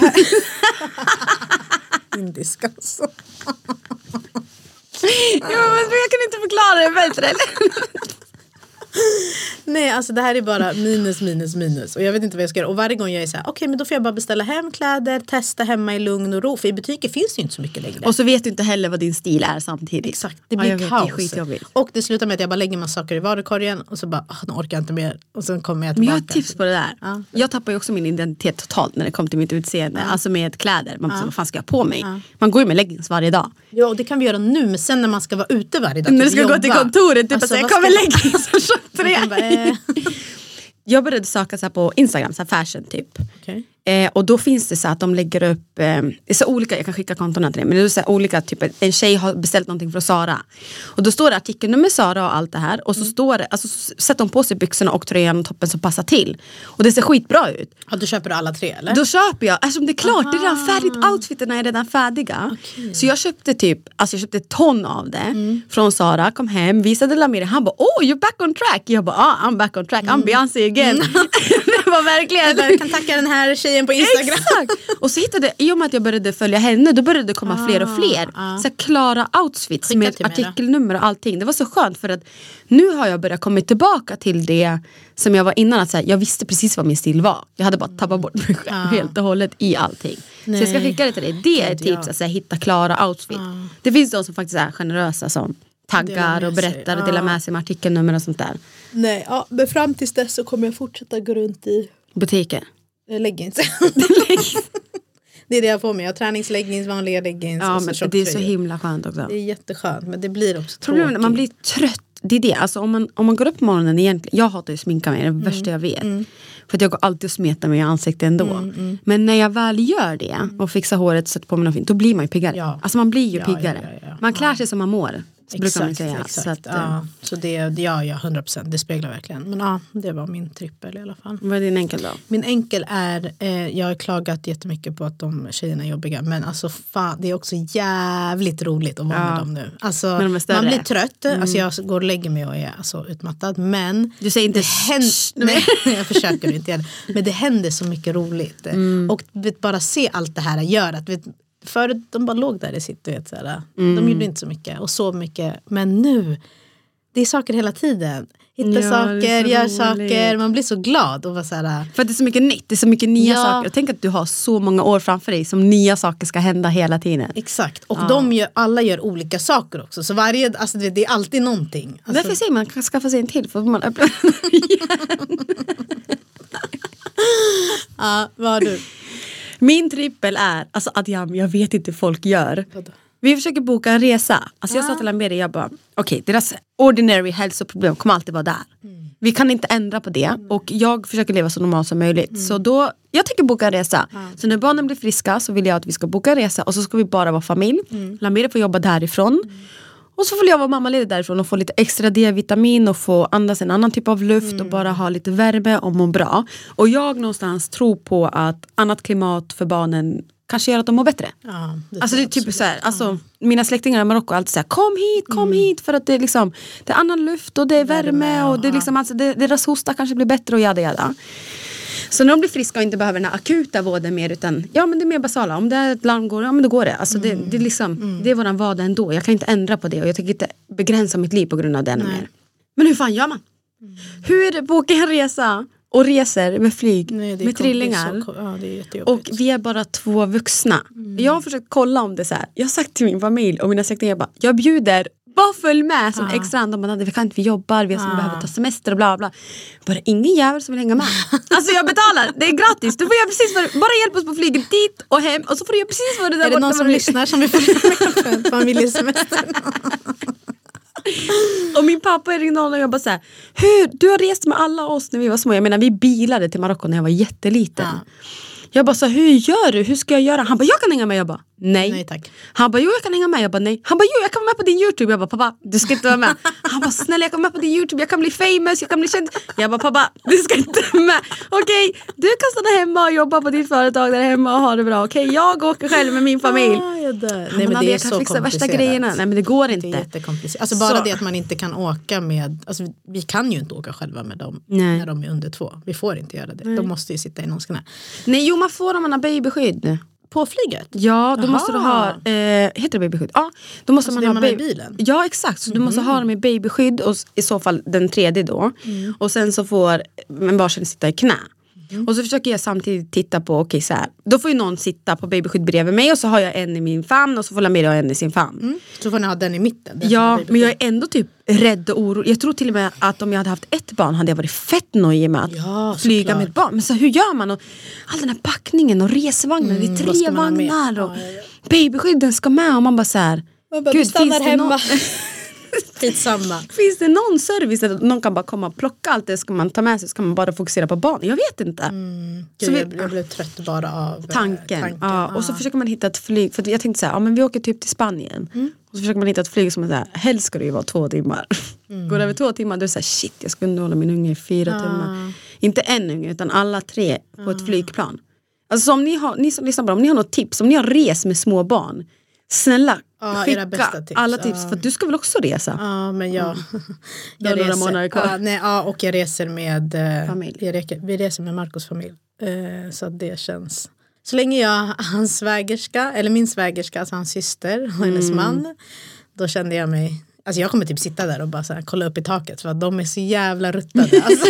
Indiska så. Ja, men jag kan inte förklara det bättre. Nej, alltså det här är bara minus. Och jag vet inte vad jag ska göra. Och varje gång jag är så här, okej, men då får jag bara beställa hem kläder, testa hemma i lugn och ro. För i butiker finns det ju inte så mycket längre. Och så vet du inte heller vad din stil är samtidigt. Exakt, det blir kaos. Det och det slutar med att jag bara lägger massa saker i varukorgen och så bara, nu orkar jag inte mer. Och sen kommer jag tillbaka. Men jag har tips på det där. Ja. Jag tappar ju också min identitet totalt när det kommer till mitt utseende. Alltså med kläder. Man bara, vad fan ska jag på mig? Man går ju med leggings varje dag. Ja, och det kan vi göra nu. Men sen när man ska vara ute varje dag. När du ska gå till kontoret, typ alltså, jag kommer leggings och köpa Jag började söka så här på Instagram, så här fashion typ. Okay. Och då finns det så att de lägger upp det är så olika, jag kan skicka kontona till det, men det är så här olika, typ en tjej har beställt någonting från Sara och då står det artikelnummer Sara och allt det här och så står det, alltså så sätter de på sig byxorna och tröjan och toppen som passar till och det ser skitbra ut. Ja, du köper alla tre eller? Då köper jag, alltså det är klart, det är redan färdigt, outfiterna är redan färdiga. Okay. Så jag köpte typ, alltså jag köpte ett ton av det från Sara, kom hem, visade Lamir, han bara, you're back on track. Jag bara, I'm back on track, I'm Beyoncé again. Det var verkligen. Jag kan tacka den här tjejen på Instagram. Exakt. Och så hittade, i och med att jag började följa henne, då började det komma fler och fler så klara outfits skicka med artikelnummer och allting. Det var så skönt för att nu har jag börjat komma tillbaka till det som jag var innan, att så här, jag visste precis vad min stil var. Jag hade bara tappat bort mig själv helt och hållet i allting. Nej. Så jag ska skicka det till dig. Det är ett tips, att så här, hitta klara outfits. Det finns de som faktiskt är generösa som taggar och berättar och delar med sig med artikelnummer och sånt där. Nej, men fram tills dess så kommer jag fortsätta gå runt i butiker. Leggings. Det är det jag får med. Jag har träningsleggings, vanliga leggings. Ja, och men det är så himla skönt också. Det är jätteskönt, men det blir också tråkigt. Man blir trött. Det är det. Alltså om man går upp på morgonen egentligen. Jag hatar ju sminka mig, det är det värsta jag vet. För att jag går alltid och smetar mig i ansiktet ändå. Men när jag väl gör det och fixar håret och sätter på mig något fint, då blir man ju piggare. Ja. Alltså man blir ju piggare. Ja. Man klär sig som man mår. Exakt. Så, att, så det, 100%, det speglar verkligen. Men det var min trippel i alla fall. Vad är din enkel då? Min enkel är, jag har klagat jättemycket på att de tjejerna är jobbiga. Men alltså fan, det är också jävligt roligt att vara med dem nu. Alltså, man blir trött, alltså jag går och lägger mig och är alltså utmattad. Men du säger inte nej, jag försöker inte. Men det händer så mycket roligt. Och bara se allt det här gör att förut de bara låg där i sitt, du vet, såhär. De gjorde inte så mycket och så mycket. Men nu, det är saker hela tiden. Hitta saker, gör saker. Man blir så glad och vara så här. För att det är så mycket nytt, det är så mycket nya saker. Jag tänker att du har så många år framför dig som nya saker ska hända hela tiden. Exakt, och alla gör olika saker också. Så alltså, det är alltid någonting. Alltså... Därför säger man kan skaffa sig en till för man öppnar ja, vad har du? Min trippel är alltså att jag vet inte hur folk gör. Vi försöker boka en resa. Alltså jag sa till Lamberti, jag bara okej, deras ordinary hälsoproblem kommer alltid vara där. Vi kan inte ändra på det. Och jag försöker leva så normalt som möjligt. Så då, jag tänker boka en resa. Så när barnen blir friska så vill jag att vi ska boka en resa. Och så ska vi bara vara familj. Lamberti får jobba därifrån. Och så får jag vara mammaledig därifrån och få lite extra D-vitamin och få andas en annan typ av luft och bara ha lite värme och må bra. Och jag någonstans tror på att annat klimat för barnen kanske gör att de mår bättre. Ja, alltså det är typ så här, alltså mina släktingar i Marocko alltid säger kom hit för att det är liksom det är annan luft och det är värme och det är liksom alltså deras hosta kanske blir bättre och jada. Så när de blir friska och inte behöver den här akuta vården mer utan men det är mer basala. Om det är ett larm går, men då går det. Alltså det är liksom det är våran vardag ändå. Jag kan inte ändra på det och jag tänker inte begränsa mitt liv på grund av det mer. Men hur fan gör man? Hur bokar en resa och reser med flyg med trillingar? Det är och vi är bara 2 vuxna. Jag har försökt kolla om det så här. Jag har sagt till min familj och mina släktingar jag bjuder bara följ med som extra. De bara, vi kan inte, vi jobbar, vi behöver ta semester och bla bla. Bara ingen jävel som vill hänga med. Alltså jag betalar, det är gratis. Du får göra precis bara hjälp oss på flyget dit och hem. Och så får du göra precis vad du där. Är det någon som lyssnar som vill följa med på familjesemester? Och min pappa ringde och jag bara såhär, du har rest med alla oss när vi var små. Jag menar vi bilade till Marocko när jag var jätteliten. Jag bara så hur gör du? Hur ska jag göra? Han bara, jag kan hänga med. Jag bara, nej tack. Han bara, jo jag kan hänga med. Jag bara, nej. Han bara, jo jag kan vara med på din YouTube. Jag bara, pappa, du ska inte vara med. Han bara, snälla jag kan vara med på din YouTube. Jag kan bli famous, jag kan bli känd. Jag bara, pappa, du ska inte vara med. Okej, du kan stanna hemma och jobba på ditt företag där hemma och ha det bra. Okej, jag åker själv med min familj. Nej men det är så komplicerat. Värsta grejerna. Nej men det går inte. Det är jättekomplicerat. Alltså bara det att man inte kan åka med, alltså vi kan ju inte åka själva med dem när de är under 2. Vi får inte göra det. De måste ju sitta i någons knä. Nej, jo man får om man har babyskydd. På flyget? Ja, då måste du ha heter det babyskydd? Ja, då måste alltså man ha i bilen. Ja, exakt. Så du måste ha dem i babyskydd och i så fall den 3:e då. Och sen så får en varsin sitta i knä. Och så försöker jag samtidigt titta på så här, då får ju någon sitta på babyskydd bredvid mig och så har jag en i min famn och så får Lamberti ha en i sin famn. Så får ni ha den i mitten. Ja, men jag är ändå typ rädd och orolig. Jag tror till och med att om jag hade haft ett barn hade jag varit fett nojig med att flyga med ett barn. Men så hur gör man? Och all den här packningen och resvagnen, det är 3 vagnar och babyskydden ska med och man bara så här, gud, stannar hemma. Skitsamma. Finns det någon service där någon kan bara komma och plocka allt det ska man ta med sig, ska man bara fokusera på barn? Jag vet inte. Så jag blev trött bara av tanken. Ja, och så försöker man hitta ett flyg, för jag tänkte så här, men vi åker typ till Spanien. Och så försöker man hitta ett flyg som är så här, helst ska det ju vara 2 timmar. Går det över 2 timmar då är det så här, shit, jag ska underhålla min unge i 4 timmar. Inte en unge utan alla 3 på ett flygplan. Alltså så om ni som lyssnar på, om ni har något tips, om ni har res med små barn, snälla skicka tips. Alla tips, för du ska väl också resa? Ja, men jag några månader kvar. Och jag reser med familj. Vi reser med Marcos familj. Så att det känns, så länge jag hans svägerska, eller min svägerska, alltså hans syster och hennes man, då kände jag mig, alltså jag kommer typ sitta där och bara så här, kolla upp i taket för att de är så jävla ruttade. Alltså.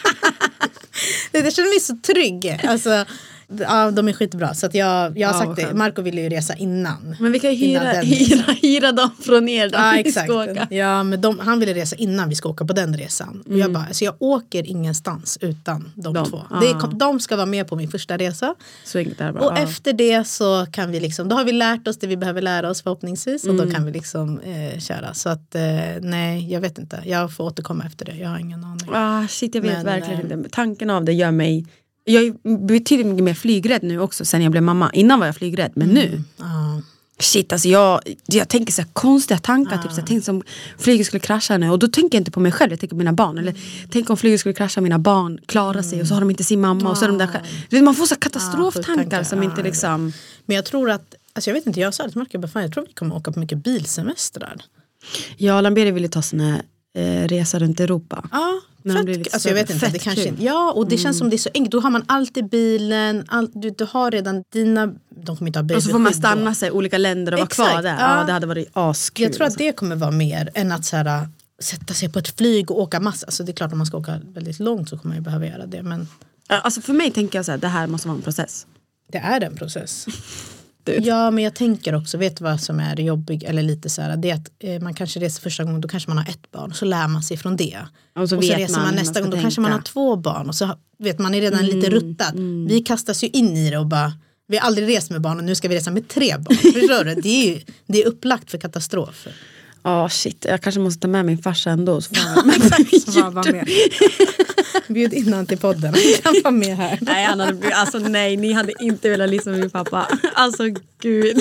Det känner mig så trygg. Alltså ja, de är skitbra. Så att jag har sagt det. Marco ville ju resa innan. Men vi kan ju hyra dem från er då. Ja, exakt. Ja, men han ville resa innan vi ska åka på den resan. Och jag bara, alltså jag åker ingenstans utan de 2. De ska vara med på min första resa. Så där bara, och efter det så kan vi liksom, då har vi lärt oss det vi behöver lära oss förhoppningsvis. Och då kan vi liksom köra. Så att nej, jag vet inte. Jag får återkomma efter det. Jag har ingen aning. Shit, jag vet verkligen inte. Tanken av det gör mig, jag är betydligt mycket mer flygrädd nu också sen jag blev mamma. Innan var jag flygrädd, men nu shit, alltså jag tänker så här konstiga tankar typ så jag tänker som flyget skulle krascha nu och då tänker jag inte på mig själv, jag tänker på mina barn eller tänk om flyget skulle krascha, mina barn klarar sig och så har de inte sin mamma och så är de där man får så katastroftankar som inte liksom. Men jag tror att, alltså jag vet inte, jag sa det till Marco, jag tror vi kommer åka på mycket bilsemestrar. Ja, Lamberti ville ta såna resa runt Europa. Ja, alltså jag vet inte, det kanske inte. Ja, och det känns som det är så enkelt. Då har man alltid bilen, du har redan dina, de kommer inte ha babyskydd. Och så får man stanna sig i olika länder och vara kvar där. Ja, det hade varit askul. Jag tror att det kommer vara mer än att så här, sätta sig på ett flyg och åka massa. Alltså det är klart om man ska åka väldigt långt så kommer man ju behöva göra det. Men alltså för mig tänker jag så här, det här måste vara en process. Det är en process. Ja, men jag tänker också, vet du vad som är jobbigt eller lite så här, det är att man kanske reser första gången, då kanske man har ett barn, så lär man sig från det. Och så reser man nästa gång, då kanske man har 2 barn och så vet man är redan lite ruttad. Vi kastas ju in i det och bara, vi har aldrig rest med barn och nu ska vi resa med 3 barn. Förstår du? Det är upplagt för katastrof. Shit, jag kanske måste ta med min farsa ändå. Så var med. Bjud in han till podden. Han var med här. Nej, han hade, alltså nej, ni hade inte velat lyssna med min pappa. Alltså gud.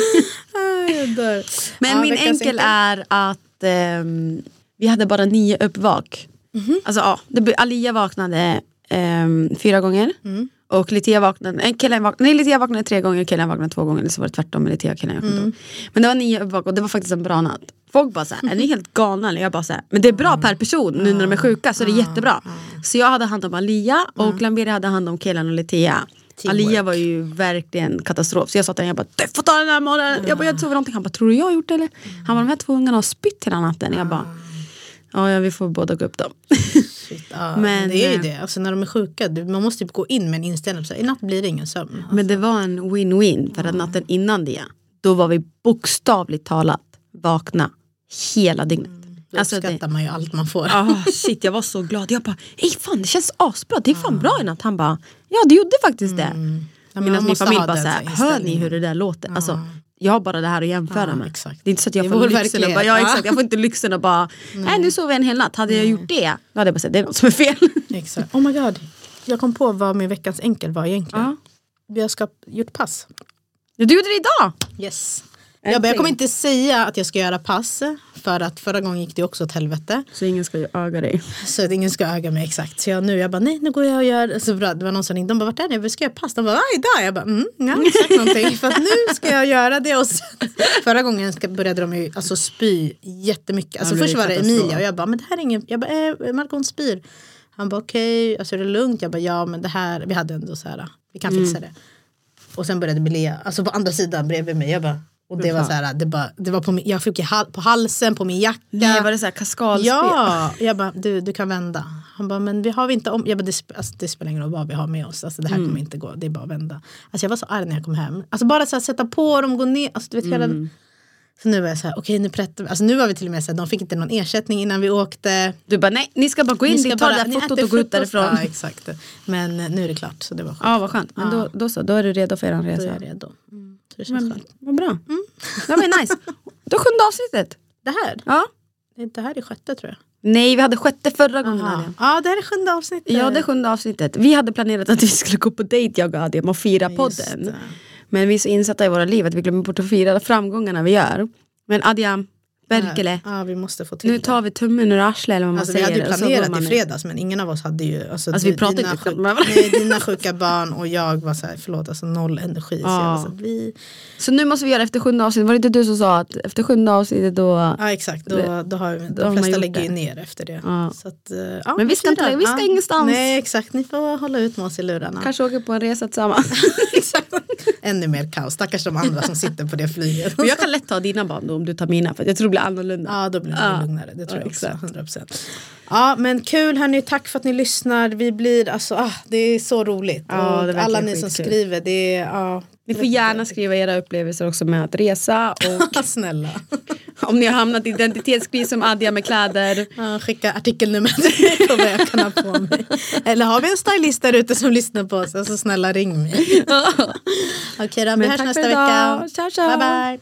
Men min enkel är att vi hade bara 9 uppvak. Alltså Alia vaknade 4 gånger. Och Litea vaknade, Litea vaknade 3 gånger, killen vaknade 2 gånger. Eller så var det tvärtom med Litea, killen. Men det var 9 uppvak och det var faktiskt en bra natt. Folk bara såhär, är ni helt galna? Eller jag bara såhär, men det är bra per person nu när de är sjuka, så det är jättebra. Så jag hade hand om Alia och Lamberi hade hand om killen och Litea. Alia var ju verkligen katastrof. Så jag sa till honom, jag bara, du får ta den här morgonen. Jag bara, jag tror någonting. Han bara, tror du jag har gjort det eller? Han bara, de här 2 ungarna har spytt hela natten. Jag bara, ja vi får båda gå upp dem. Men det är ju det, alltså när de är sjuka, man måste typ gå in med en inställning så i natt blir det ingen sömn. Alltså. Men det var en win-win för att natten innan det, då var vi bokstavligt talat vakna hela dygnet. Då uppskattar man ju allt man får. Shit, jag var så glad. Jag bara, fan det känns asbra, det är fan bra i natt. Han bara, ja det gjorde faktiskt det. Medan min familj bara såhär, hör ni hur det där låter? Alltså, jag har bara det här att jämföra med. Exakt. Det är inte så att jag får lyxen och bara, jag får inte lyxen och bara, nej nu sover jag en hel natt. Hade jag gjort det, då hade jag bara sagt, det är något som är fel. Exakt. Oh my god, jag kom på vad min veckans enkel var egentligen. Vi har gjort pass. Du gjorde det idag? Yes. Jag kommer inte säga att jag ska göra pass, för att förra gången gick det också åt helvete. Så ingen ska öga dig. Så att ingen ska öga mig, exakt. Så jag bara, nej nu går jag och gör. Så bra, det var någon som ringde, de bara, vart är det? Vi ska göra pass. De bara, idag. Jag bara, jag har inte sagt någonting. För att nu ska jag göra det. Och sen, förra gången började de ju spy jättemycket. Alltså först var det Emilia och jag bara, men det här är ingen. Jag bara, Marcon spyr. Han bara, okej, alltså är det lugnt? Jag bara, ja men det här, vi hade ändå så här, vi kan fixa det. Och sen började Bea, alltså på andra sidan bredvid mig. Jag bara, och det var så här, det var på jag fick på halsen, på min jacka. Nej, var det så här kaskadspel? Ja, jag bara, du kan vända. Han bara, men vi har vi inte om. Jag bara, det spelar ingen roll vad vi har med oss. Alltså det här kommer inte gå, det är bara att vända. Alltså jag var så arg när jag kom hem. Alltså bara så här, sätta på dem, gå ner. Alltså du vet hela. Så nu var jag så här, okej, nu prättar vi. Alltså nu var vi till och med så här, de fick inte någon ersättning innan vi åkte. Du bara, nej, ni ska bara gå in, ta det där fotot och gå ut därifrån. Ja, exakt. Men nu är det klart, så det var skönt. Ja, vad skönt. Men då är du redo för er resa. Då är jag redo. Så det känns skönt. Vad bra. Det var nice. Då 7:e avsnittet. Det här? Ja. Det här är 6:e tror jag. Nej, vi hade 6:e förra gången. Ja, det här är 7:e avsnittet. Ja, det är 7:e avsnittet. Vi hade planerat att vi skulle gå på dejt, jag och Adrian, och fira podden. Men vi är så insatta i våra liv att vi glömmer bort att fira framgångarna vi gör. Men Adrian, Berkele. Ja, vi måste få till nu tar vi tummen ur arslet eller vad man säger. Vi hade ju planerat i fredags, men ingen av oss hade ju. Alltså vi pratade inte med varandra. Dina sjuka barn och jag var så här, förlåt, alltså noll energi. Så nu måste vi göra efter 7:e avsnittet. Var det inte du som sa att efter 7:e avsnittet då... Ja, exakt. Då har vi, de flesta lägger ju ner efter det. Så att, men vi ska ingenstans. Nej, exakt. Ni får hålla ut med oss i lurarna. Kanske åka på en resa tillsammans. Exakt. Ännu mer kaos. Stackars de andra som sitter på det flyget. Men jag kan lätt ta dina barn då, om du tar mina. För jag tror det blir annorlunda. Ja, då blir det lugnare. Det tror jag också. 100%. Ja, men kul hörni. Tack för att ni lyssnar. Vi blir, alltså, det är så roligt. Ja, och alla ni som skriver, det är... Ni får gärna skriva era upplevelser också med att resa. Och snälla. Om ni har hamnat i identitetskris som Adja med kläder. Skicka artikelnummer på vad jag kan ha på mig. Eller har vi en stylist där ute som lyssnar på oss? Alltså snälla ring mig. Okej då, vi hörs nästa vecka. Ciao, ciao. Bye bye.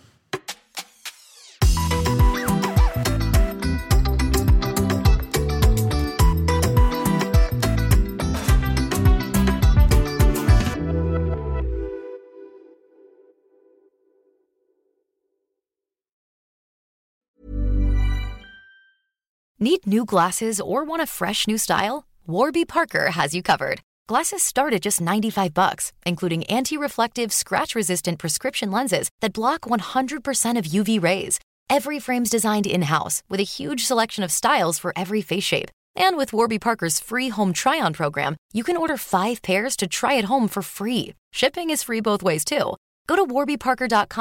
Need new glasses or want a fresh new style? Warby Parker has you covered. Glasses start at just $95, including anti-reflective, scratch-resistant prescription lenses that block 100% of UV rays. Every frame's designed in-house with a huge selection of styles for every face shape. And with Warby Parker's free home try-on program, you can order 5 pairs to try at home for free. Shipping is free both ways, too. Go to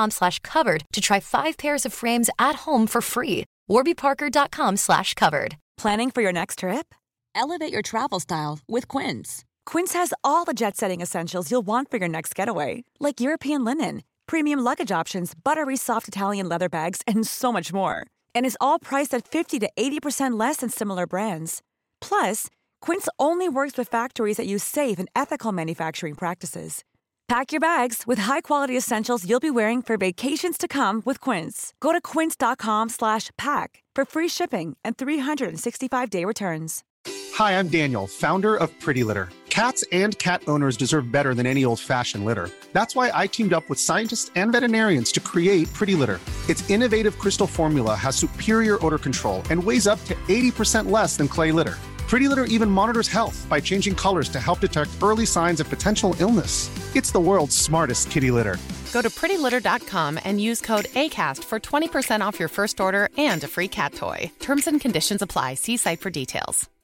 warbyparker.com/covered to try 5 pairs of frames at home for free. warbyparker.com/covered. Planning for your next trip? Elevate your travel style with Quince. Quince has all the jet-setting essentials you'll want for your next getaway, like European linen, premium luggage options, buttery soft Italian leather bags, and so much more. And is all priced at 50 to 80% less than similar brands. Plus, Quince only works with factories that use safe and ethical manufacturing practices. Pack your bags with high-quality essentials you'll be wearing for vacations to come with Quince. Go to quince.com/pack for free shipping and 365-day returns. Hi, I'm Daniel, founder of Pretty Litter. Cats and cat owners deserve better than any old-fashioned litter. That's why I teamed up with scientists and veterinarians to create Pretty Litter. Its innovative crystal formula has superior odor control and weighs up to 80% less than clay litter. Pretty Litter even monitors health by changing colors to help detect early signs of potential illness. It's the world's smartest kitty litter. Go to prettylitter.com and use code ACAST for 20% off your first order and a free cat toy. Terms and conditions apply. See site for details.